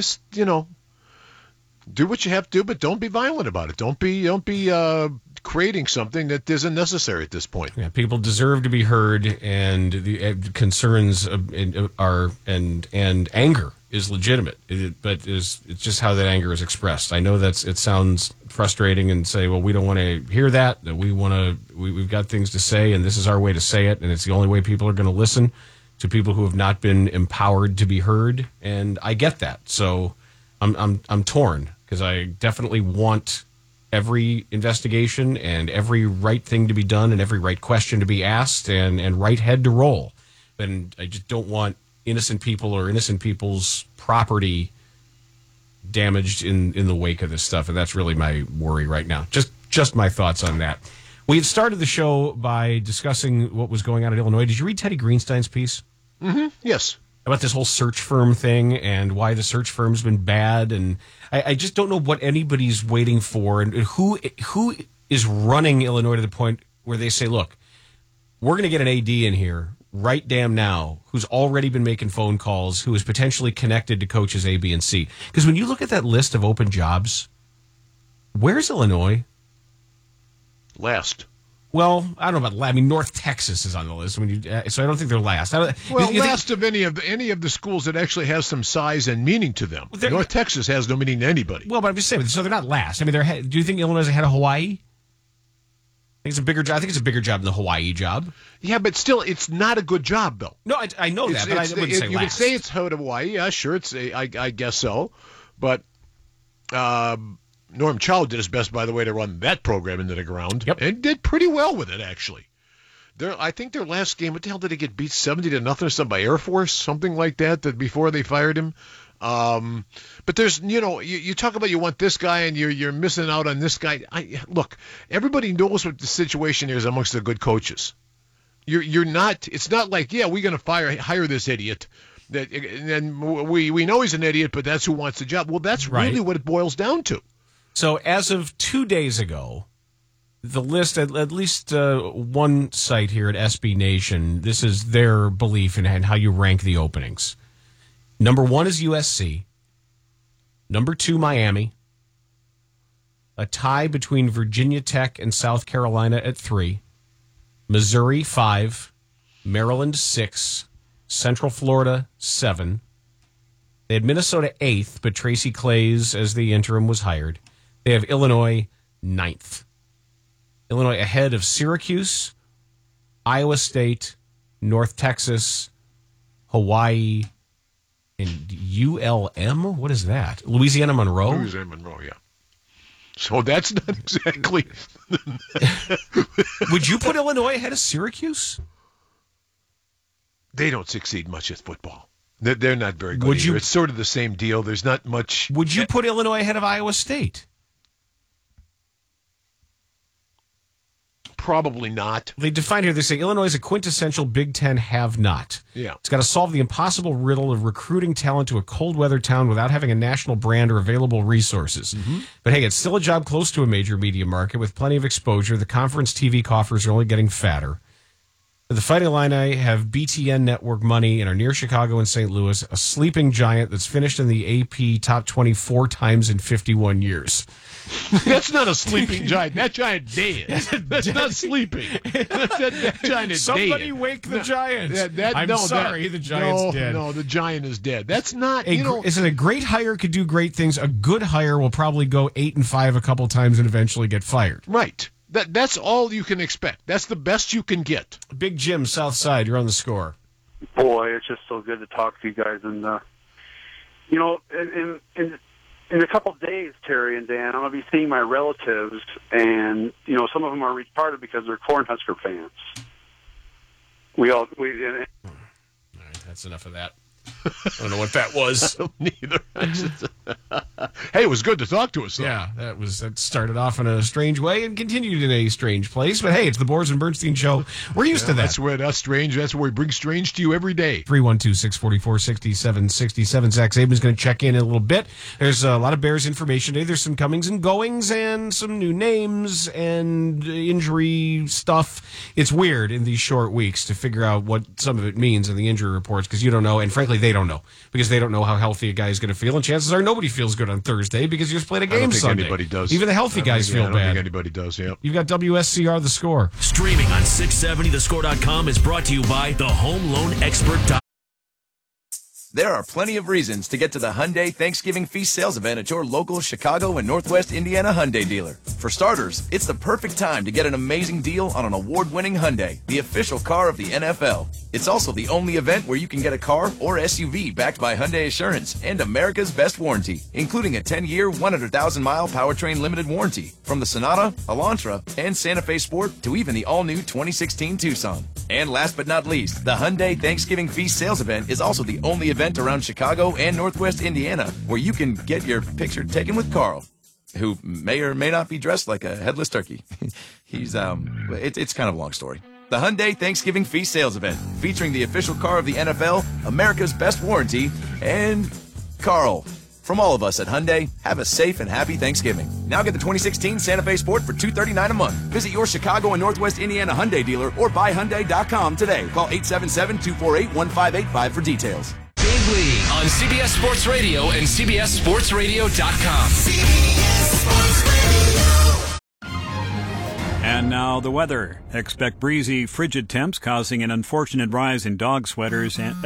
do what you have to do, but don't be violent about it. Don't be creating something that isn't necessary at this point. Yeah, people deserve to be heard, and the concerns are and anger is legitimate. But it's just how that anger is expressed. I know it sounds frustrating, and say, well, we don't want to hear that. That we've got things to say, and this is our way to say it, and it's the only way people are going to listen to people who have not been empowered to be heard. And I get that. So I'm torn, because I definitely want every investigation and every right thing to be done and every right question to be asked and right head to roll. And I just don't want innocent people or innocent people's property damaged in the wake of this stuff. And that's really my worry right now. Just my thoughts on that. We had started the show by discussing what was going on in Illinois. Did you read Teddy Greenstein's piece? Mm-hmm. Yes. About this whole search firm thing and why the search firm's been bad. And I just don't know what anybody's waiting for and who is running Illinois to the point where they say, look, we're going to get an AD in here right damn now who's already been making phone calls, who is potentially connected to coaches A, B, and C. Because when you look at that list of open jobs, where's Illinois? Last. Well, I don't know about last. I mean, North Texas is on the list. So I don't think they're last. Last of any of the schools that actually has some size and meaning to them. North Texas has no meaning to anybody. Well, but I'm just saying, so they're not last. I mean, do you think Illinois is ahead of Hawaii? I think it's a bigger job. I think it's a bigger job than the Hawaii job. Yeah, but still, it's not a good job, though. No, I know that, but I wouldn't say last. You could say it's ahead of Hawaii. Yeah, sure. I guess so. But Norm Chow did his best, by the way, to run that program into the ground. Yep. And did pretty well with it, actually. I think their last game, what the hell did they get beat 70-0 or something by Air Force, something like that before they fired him. But there's, you talk about you want this guy and you're missing out on this guy. Look, everybody knows what the situation is amongst the good coaches. You're not. It's not like, yeah, we're going to hire this idiot. And we know he's an idiot, but that's who wants the job. Well, that's really what it boils down to. So as of 2 days ago, the list, at least one site here at SB Nation, this is their belief in how you rank the openings. Number 1 is USC. Number 2, Miami. A tie between Virginia Tech and South Carolina at 3. Missouri, 5. Maryland, 6. Central Florida, 7. They had Minnesota 8th, but Tracy Claeys, as the interim, was hired. They have Illinois 9th. Illinois ahead of Syracuse, Iowa State, North Texas, Hawaii, and ULM? What is that? Louisiana Monroe? Louisiana Monroe, yeah. So that's not exactly... Would you put Illinois ahead of Syracuse? They don't succeed much at football. They're not very good either. It's sort of the same deal. There's not much... Would you put Illinois ahead of Iowa State? Probably not. They define here, they say Illinois is a quintessential Big Ten have-not. Yeah. It's got to solve the impossible riddle of recruiting talent to a cold-weather town without having a national brand or available resources. Mm-hmm. But hey, it's still a job close to a major media market with plenty of exposure. The conference TV coffers are only getting fatter. The Fighting Illini have BTN network money and are near Chicago and St. Louis, a sleeping giant that's finished in the AP top 24 times in 51 years. That's not a sleeping giant. That giant dead. That's not sleeping. That giant is dead. Somebody wake the giant. The giant's dead. No, the giant is dead. That's not, Is it a great hire could do great things? A good hire will probably go 8-5 a couple times and eventually get fired. Right. That's all you can expect. That's the best you can get. Big Jim, South Side, you're on the score. Boy, it's just so good to talk to you guys. And, in a couple of days, Terry and Dan, I'm going to be seeing my relatives, and, some of them are retarded because they're Cornhusker fans. All right, that's enough of that. I don't know what that was. I don't either. Hey, it was good to talk to us, though. Yeah, that started off in a strange way and continued in a strange place. But hey, it's the Boers and Bernstein Show. We're used to that. That's where we bring strange to you every day. 312-644-6767. Zach Zabin's going to check in a little bit. There's a lot of Bears information today. There's some comings and goings and some new names and injury stuff. It's weird in these short weeks to figure out what some of it means in the injury reports because you don't know, and frankly, they don't know because they don't know how healthy a guy is going to feel, and chances are nobody feels good on Thursday because you just played a game Sunday. I don't think anybody does. Even the healthy guys feel bad. I don't think anybody does, yeah. You've got WSCR The Score. Streaming on 670thescore.com is brought to you by the Home Loan Expert. There are plenty of reasons to get to the Hyundai Thanksgiving Feast sales event at your local Chicago and Northwest Indiana Hyundai dealer. For starters, it's the perfect time to get an amazing deal on an award-winning Hyundai, the official car of the NFL. It's also the only event where you can get a car or SUV backed by Hyundai Assurance and America's best warranty, including a 10-year, 100,000-mile powertrain limited warranty from the Sonata, Elantra, and Santa Fe Sport to even the all-new 2016 Tucson. And last but not least, the Hyundai Thanksgiving Feast sales event is also the only event around Chicago and Northwest Indiana where you can get your picture taken with Carl, who may or may not be dressed like a headless turkey. It's kind of a long story. The Hyundai Thanksgiving Feast sales event, featuring the official car of the NFL, America's best warranty, and Carl. From all of us at Hyundai, have a safe and happy Thanksgiving. Now get the 2016 Santa Fe Sport for $239 a month. Visit your Chicago and Northwest Indiana Hyundai dealer or buyhyundai.com today. Call 877-248-1585 for details. Big League on CBS Sports Radio and CBSSportsRadio.com. CBS Sports Radio. And now the weather. Expect breezy, frigid temps causing an unfortunate rise in dog sweaters and...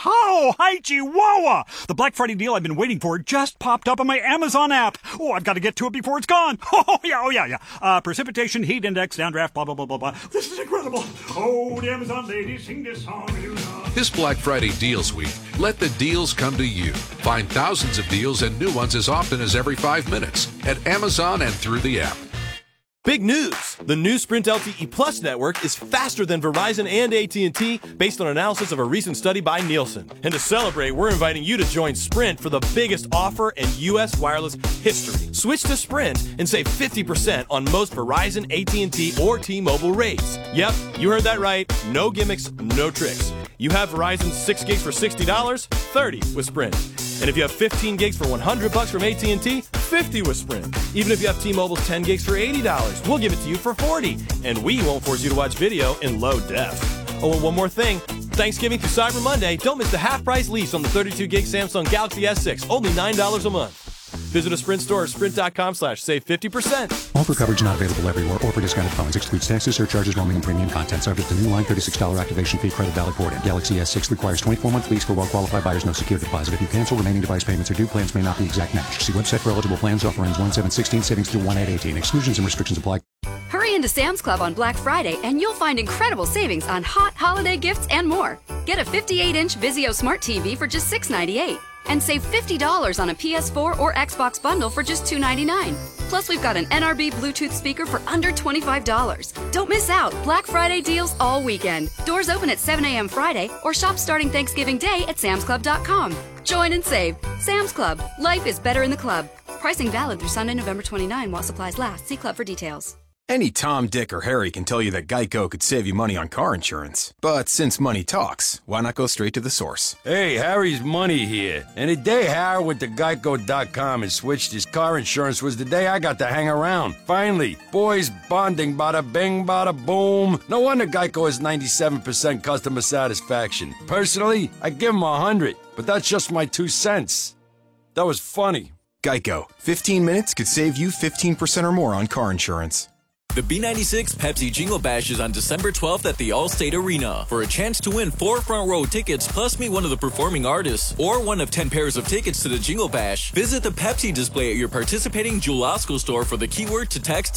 Hi, Chihuahua! The Black Friday deal I've been waiting for just popped up on my Amazon app. Oh, I've got to get to it before it's gone. Oh, yeah. Precipitation, heat index, downdraft, blah, blah, blah, blah, blah. This is incredible. Oh, the Amazon ladies sing this song. This Black Friday Deals Week, let the deals come to you. Find thousands of deals and new ones as often as every 5 minutes at Amazon and through the app. Big news! The new Sprint LTE Plus network is faster than Verizon and AT&T based on analysis of a recent study by Nielsen. And to celebrate, we're inviting you to join Sprint for the biggest offer in U.S. wireless history. Switch to Sprint and save 50% on most Verizon, AT&T, or T-Mobile rates. Yep, you heard that right. No gimmicks, no tricks. You have Verizon 6 gigs for $60, 30 with Sprint. And if you have 15 gigs for $100 from AT&T, 50 with Sprint. Even if you have T-Mobile's 10 gigs for $80, we'll give it to you for $40. And we won't force you to watch video in low def. Oh, and one more thing. Thanksgiving through Cyber Monday, don't miss the half-price lease on the 32-gig Samsung Galaxy S6, only $9 a month. Visit a Sprint store or sprint.com/save 50%. Offer coverage not available everywhere or for discounted phones. Excludes taxes, surcharges, roaming, and premium content. Subject to new line $36 activation fee. Credit valid port in. Galaxy S6 requires 24-month lease for well-qualified buyers. No security deposit. If you cancel, remaining device payments are due. Plans may not be exact match. See website for eligible plans. Offer ends 1/7/16. Savings through 1/8/18. Exclusions and restrictions apply. Hurry into Sam's Club on Black Friday and you'll find incredible savings on hot holiday gifts and more. Get a 58-inch Vizio Smart TV for just $698. And save $50 on a PS4 or Xbox bundle for just $299. Plus, we've got an NRB Bluetooth speaker for under $25. Don't miss out. Black Friday deals all weekend. Doors open at 7 a.m. Friday or shop starting Thanksgiving Day at samsclub.com. Join and save. Sam's Club. Life is better in the club. Pricing valid through Sunday, November 29 while supplies last. See Club for details. Any Tom, Dick, or Harry can tell you that Geico could save you money on car insurance. But since money talks, why not go straight to the source? Hey, Harry's Money here. And the day Harry went to Geico.com and switched his car insurance was the day I got to hang around. Finally, boys bonding, bada bing, bada boom. No wonder Geico has 97% customer satisfaction. Personally, I give him 100, but that's just my 2 cents. That was funny. Geico. 15 minutes could save you 15% or more on car insurance. The B96 Pepsi Jingle Bash is on December 12th at the Allstate Arena. For a chance to win 4 front row tickets plus meet one of the performing artists or one of 10 pairs of tickets to the Jingle Bash, visit the Pepsi display at your participating Jewel Osco store for the keyword to text to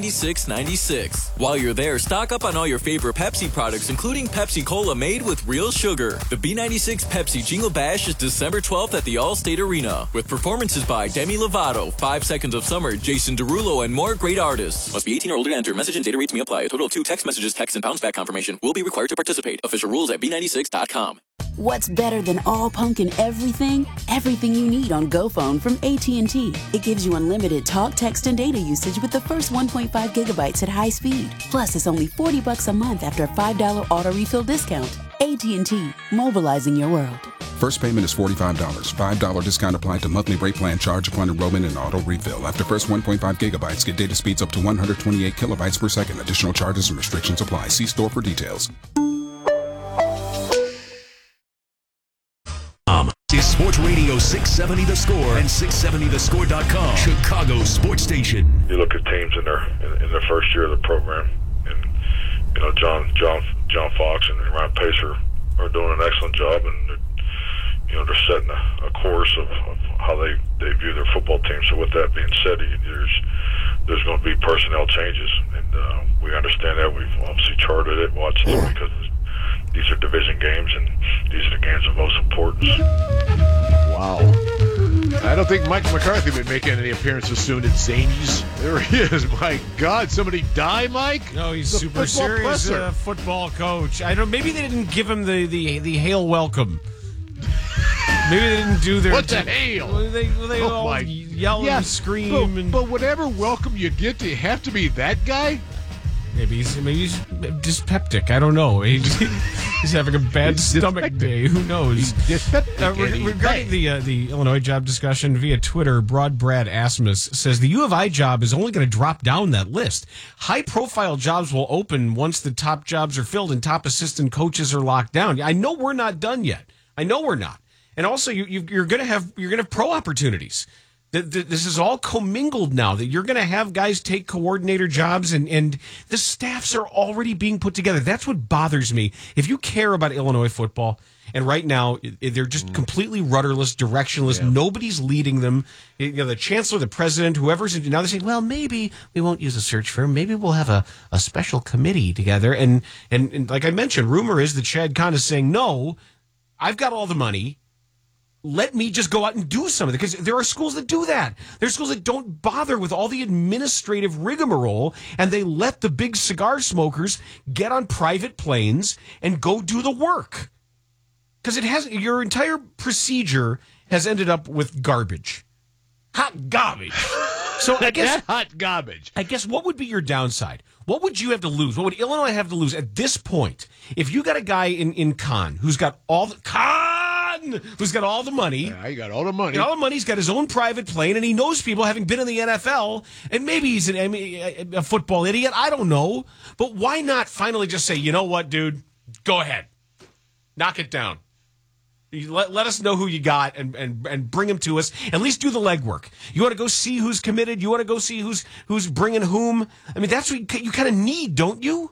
29696. While you're there, stock up on all your favorite Pepsi products, including Pepsi Cola made with real sugar. The B96 Pepsi Jingle Bash is December 12th at the Allstate Arena, with performances by Demi Lovato, 5 Seconds of Summer, Jason Derulo, and more great artists. Must be 18 or older to enter. Message and data rates may apply. A total of 2 text messages, text, and bounce back confirmation will be required to participate. Official rules at B96.com. What's better than all pumpkin everything? Everything you need on GoPhone from AT&T. It gives you unlimited talk, text, and data usage with the first 1.5 gigabytes at high speed. Plus, it's only $40 a month after a $5 auto refill discount. AT&T, mobilizing your world. First payment is $45. $5 discount applied to monthly rate plan charge upon enrollment and auto refill. After first 1.5 gigabytes, get data speeds up to 128 kilobytes per second. Additional charges and restrictions apply. See store for details. Is Sports Radio 670 The Score and 670thescore.com, Chicago's sports station. You look at teams in their first year of the program, and you know John Fox and Ryan Pacer are doing an excellent job, and they're setting a course of how they view their football team. So with that being said, there's going to be personnel changes, and we understand that. We've obviously charted it, watched it, because these are division games, and these are the games of most importance. Wow. I don't think Mike McCarthy would make any appearances soon at Zanies. There he is. My God, somebody die, Mike? No, he's The super football serious presser. football coach. I don't. Maybe they didn't give him the hail welcome. Maybe they didn't do their. What the hail? They Oh, all my- yell Yeah, and scream. But whatever welcome you get, do you have to be that guy? Maybe he's dyspeptic. I don't know. He's having a bad stomach day. Who knows? Regarding the Illinois job discussion via Twitter, Broad Brad Asmus says the U of I job is only going to drop down that list. High-profile jobs will open once the top jobs are filled and top assistant coaches are locked down. I know we're not done yet. I know we're not. And also, you're going to have pro opportunities. This is all commingled now, that you're going to have guys take coordinator jobs and the staffs are already being put together. That's what bothers me. If you care about Illinois football, and right now they're just completely rudderless, directionless. Yeah. Nobody's leading them. The chancellor, the president, whoever's in, now they're saying, well, maybe we won't use a search firm. Maybe we'll have a special committee together. And like I mentioned, rumor is that Chad Kahn is saying, no, I've got all the money. Let me just go out and do something, because there are schools that do that. There are schools that don't bother with all the administrative rigmarole, and they let the big cigar smokers get on private planes and go do the work. Because your entire procedure has ended up with garbage. Hot garbage. So I guess hot garbage. I guess what would be your downside? What would you have to lose? What would Illinois have to lose at this point? If you got a guy in Kahn who's got all the who's got all the money. Yeah, he got all the money. All the money. He's got his own private plane, and he knows people, having been in the NFL, and maybe he's a football idiot. I don't know. But why not finally just say, you know what, dude? Go ahead. Knock it down. Let us know who you got and bring him to us. At least do the legwork. You want to go see who's committed? You want to go see who's bringing whom? I mean, that's what you kind of need, don't you?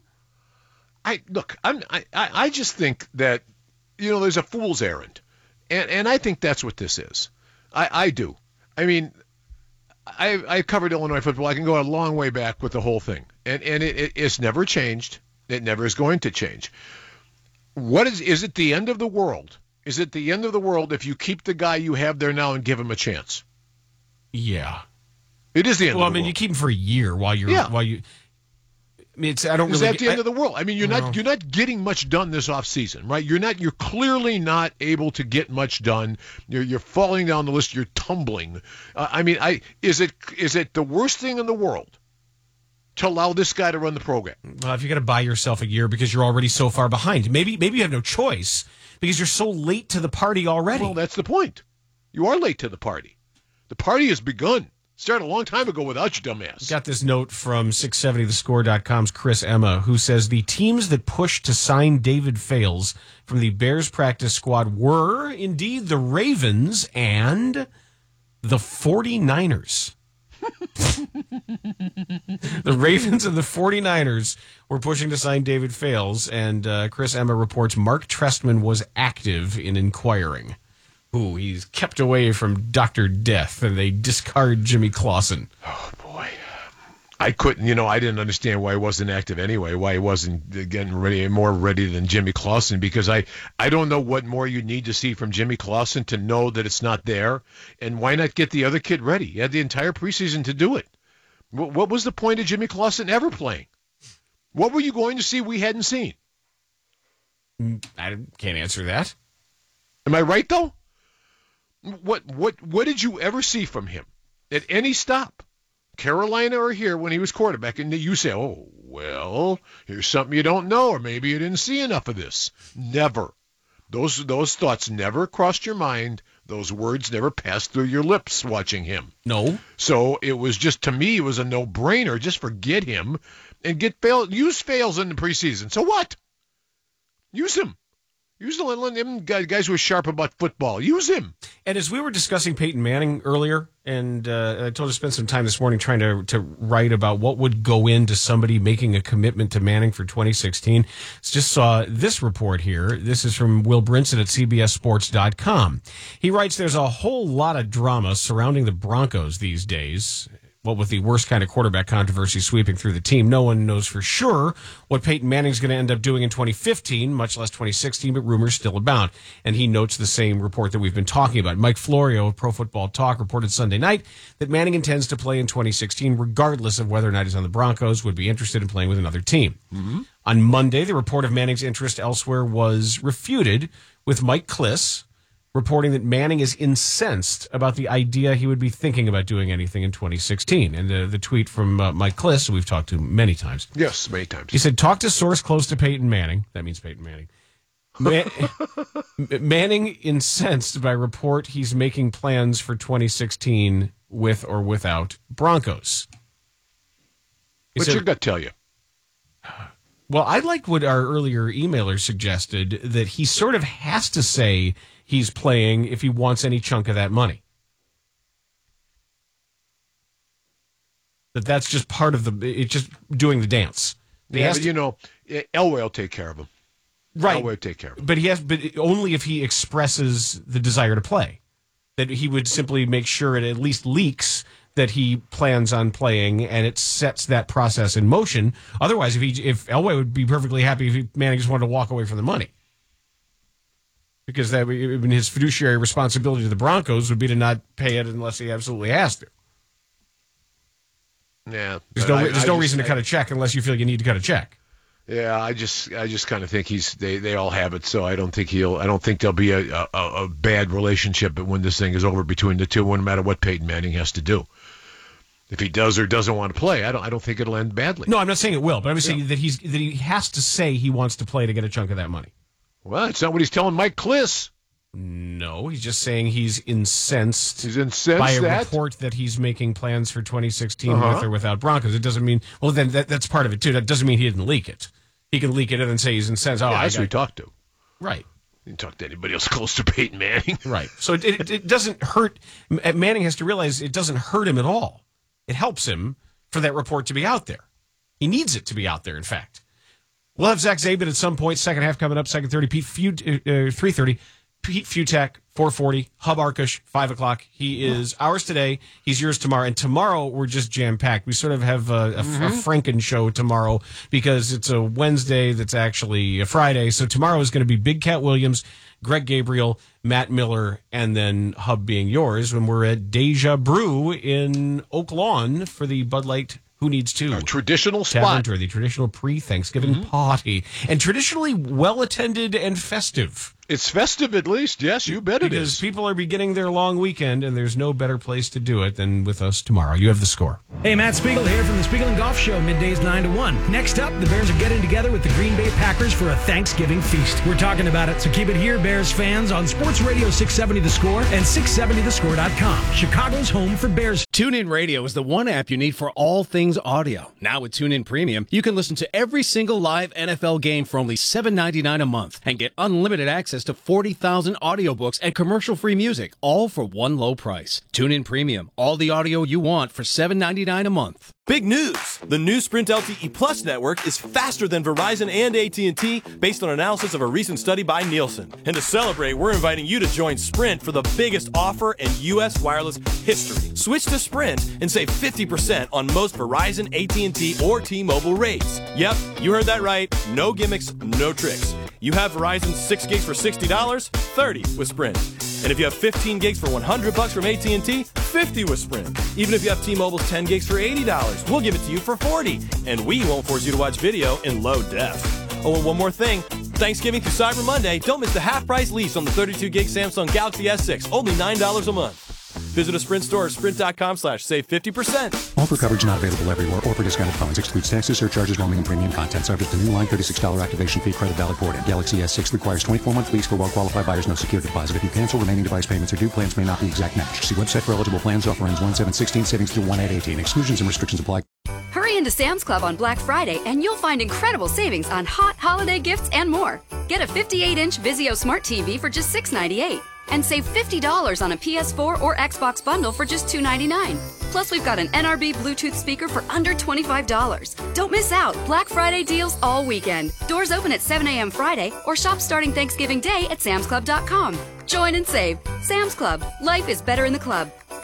I just think that, there's a fool's errand. And I think that's what this is. I do. I mean, I covered Illinois football. I can go a long way back with the whole thing. And it's never changed. It never is going to change. Is it the end of the world? Is it the end of the world if you keep the guy you have there now and give him a chance? Yeah. It is the end of the world. Well, I mean, you keep him for a year while you... I mean, I don't really. Is that the end of the world? I mean, you're No. not getting much done this off season, right? You're clearly not able to get much done. You're falling down the list. You're tumbling. Is it the worst thing in the world to allow this guy to run the program? Well, if you're going to buy yourself a year because you're already so far behind, maybe you have no choice because you're so late to the party already. Well, that's the point. You are late to the party. The party has begun. Started a long time ago without you, dumbass. Got this note from 670thescore.com's Chris Emma, who says the teams that pushed to sign David Fales from the Bears practice squad were indeed the Ravens and the 49ers. The Ravens and the 49ers were pushing to sign David Fales, and Chris Emma reports Mark Trestman was active in inquiring. Ooh, he's kept away from Dr. Death, and they discard Jimmy Clausen. Oh, boy. I couldn't, I didn't understand why he wasn't active anyway, why he wasn't getting more ready than Jimmy Clausen, because I don't know what more you need to see from Jimmy Clausen to know that it's not there, and why not get the other kid ready? He had the entire preseason to do it. What was the point of Jimmy Clausen ever playing? What were you going to see we hadn't seen? I can't answer that. Am I right, though? What did you ever see from him at any stop, Carolina or here, when he was quarterback, and you say, oh, well, here's something you don't know, or maybe you didn't see enough of this? Never. Those thoughts never crossed your mind. Those words never passed through your lips watching him. No. So it was just, to me, it was a no-brainer. Just forget him and use Fales in the preseason. So what? Use him. Use them guys who are sharp about football. Use him. And as we were discussing Peyton Manning earlier, and I told her to spend some time this morning trying to write about what would go into somebody making a commitment to Manning for 2016. Just saw this report here. This is from Will Brinson at CBSSports.com. He writes, there's a whole lot of drama surrounding the Broncos these days. What with the worst kind of quarterback controversy sweeping through the team, no one knows for sure what Peyton Manning's going to end up doing in 2015, much less 2016, but rumors still abound. And he notes the same report that we've been talking about. Mike Florio of Pro Football Talk reported Sunday night that Manning intends to play in 2016, regardless of whether or not he's on the Broncos, would be interested in playing with another team. Mm-hmm. On Monday, the report of Manning's interest elsewhere was refuted, with Mike Kliss reporting that Manning is incensed about the idea he would be thinking about doing anything in 2016. And the tweet from Mike Kliss, who we've talked to many times. Yes, many times. He said, talk to source close to Peyton Manning. That means Peyton Manning. Manning incensed by report he's making plans for 2016 with or without Broncos. What's your gut tell you? Well, I like what our earlier emailer suggested, that he sort of has to say he's playing if he wants any chunk of that money. That's just part of it's just doing the dance. Yeah, but Elway will take care of him. Right. Elway will take care of him. But only if he expresses the desire to play. That he would simply make sure it at least leaks that he plans on playing, and it sets that process in motion. Otherwise, if Elway would be perfectly happy if Manning just wanted to walk away from the money. Because his fiduciary responsibility to the Broncos would be to not pay it unless he absolutely has to. Yeah. There's no reason to cut a check unless you feel you need to cut a check. Yeah, I just kind of think they all have it, so I don't think there'll be a bad relationship when this thing is over between the two, no matter what Peyton Manning has to do. If he does or doesn't want to play, I don't think it'll end badly. No, I'm not saying it will, but I'm saying that he has to say he wants to play to get a chunk of that money. Well, it's not what he's telling Mike Kliss. No, he's just saying he's incensed. He's incensed by a report that he's making plans for 2016 with or without Broncos. It doesn't mean, well, then that's part of it too. That doesn't mean he didn't leak it. He can leak it and then say he's incensed. Oh, that's who he talked to. Right. He didn't talk to anybody else close to Peyton Manning. Right. So it doesn't hurt. Manning has to realize it doesn't hurt him at all. It helps him for that report to be out there. He needs it to be out there, in fact. We'll have Zach Zabin at some point. Second half coming up. Second 30. 3:30. Pete Futak, 4:40. Hub Arkush, 5 o'clock. He is ours today. He's yours tomorrow. And tomorrow we're just jam-packed. We sort of have a Franken show tomorrow because it's a Wednesday that's actually a Friday. So tomorrow is going to be Big Cat Williams, Greg Gabriel, Matt Miller, and then Hub being yours when we're at Deja Brew in Oak Lawn for the Bud Light Who Needs To? A traditional Tavern, spot. or the traditional pre-Thanksgiving party. And traditionally well-attended and festive. It's festive at least. Yes, you bet it is. Because people are beginning their long weekend, and there's no better place to do it than with us tomorrow. You have the score. Hey, Matt Spiegel here from the Spiegel and Golf Show, middays 9 to 1. Next up, the Bears are getting together with the Green Bay Packers for a Thanksgiving feast. We're talking about it, so keep it here, Bears fans, on Sports Radio 670 The Score and 670thescore.com. Chicago's home for Bears. TuneIn Radio is the one app you need for all things audio. Now with TuneIn Premium, you can listen to every single live NFL game for only $7.99 a month and get unlimited access to 40,000 audiobooks and commercial-free music, all for one low price. TuneIn Premium, all the audio you want for $7.99 a month. Big news! The new Sprint LTE Plus network is faster than Verizon and AT&T based on analysis of a recent study by Nielsen. And to celebrate, we're inviting you to join Sprint for the biggest offer in U.S. wireless history. Switch to Sprint and save 50% on most Verizon, AT&T, or T-Mobile rates. Yep, you heard that right. No gimmicks, no tricks. You have Verizon 6 gigs for $60, 30 with Sprint. And if you have 15 gigs for $100 from AT&T, 50 with Sprint. Even if you have T-Mobile's 10 gigs for $80, we'll give it to you for $40. And we won't force you to watch video in low def. Oh, and one more thing. Thanksgiving through Cyber Monday, don't miss the half-price lease on the 32-gig Samsung Galaxy S6, only $9 a month. Visit a Sprint store or sprint.com/save 50%. Offer coverage not available everywhere or for discounted phones. Excludes taxes, surcharges, roaming, and premium content. Subject to new line $36 activation fee. Credit valid port in. Galaxy S6 requires 24-month lease for well-qualified buyers. No security deposit. If you cancel, remaining device payments are due. Plans may not be exact match. See website for eligible plans. Offer ends 1/7/16. Savings through 1/8/18. Exclusions and restrictions apply. Hurry into Sam's Club on Black Friday and you'll find incredible savings on hot holiday gifts and more. Get a 58-inch Vizio Smart TV for just $6.98. And save $50 on a PS4 or Xbox bundle for just $2.99. Plus, we've got an NRB Bluetooth speaker for under $25. Don't miss out. Black Friday deals all weekend. Doors open at 7 a.m. Friday or shop starting Thanksgiving Day at samsclub.com. Join and save. Sam's Club. Life is better in the club.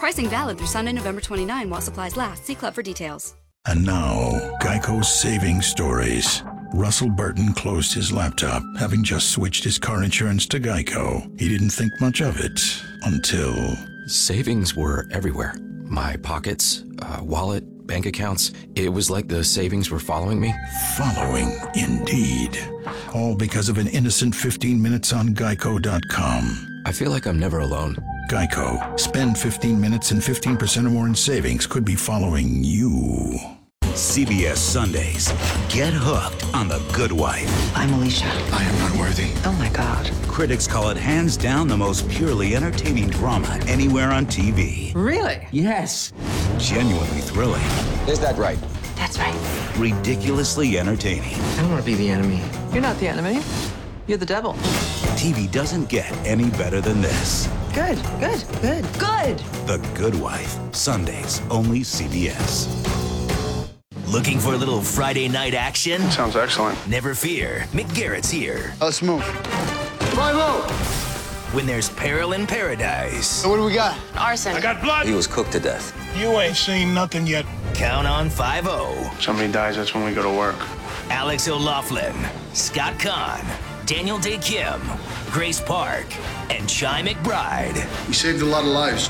Pricing valid through Sunday, November 29 while supplies last. See Club for details. And now, Geico's saving stories. Russell Burton closed his laptop, having just switched his car insurance to Geico. He didn't think much of it until... Savings were everywhere. My pockets, wallet, bank accounts. It was like the savings were following me. Following, indeed. All because of an innocent 15 minutes on Geico.com. I feel like I'm never alone. Geico. Spend 15 minutes and 15% or more in savings could be following you. CBS Sundays. Get hooked on The Good Wife. I'm Alicia. I am not worthy. Oh my God. Critics call it hands down the most purely entertaining drama anywhere on TV. Really? Yes. Genuinely thrilling. Is that right? That's right. Ridiculously entertaining. I don't want to be the enemy. You're not the enemy. You're the devil. TV doesn't get any better than this. Good. The Good Wife. Sundays, only CBS. Looking for a little Friday night action? Sounds excellent. Never fear. Mick Garrett's here. Let's move. 5-0. When there's peril in paradise. So what do we got? Arson. I got blood. He was cooked to death. You ain't seen nothing yet. Count on 5-0. Somebody dies, that's when we go to work. Alex O'Loughlin, Scott Kahn, Daniel Day Kim, Grace Park, and Chi McBride. We saved a lot of lives.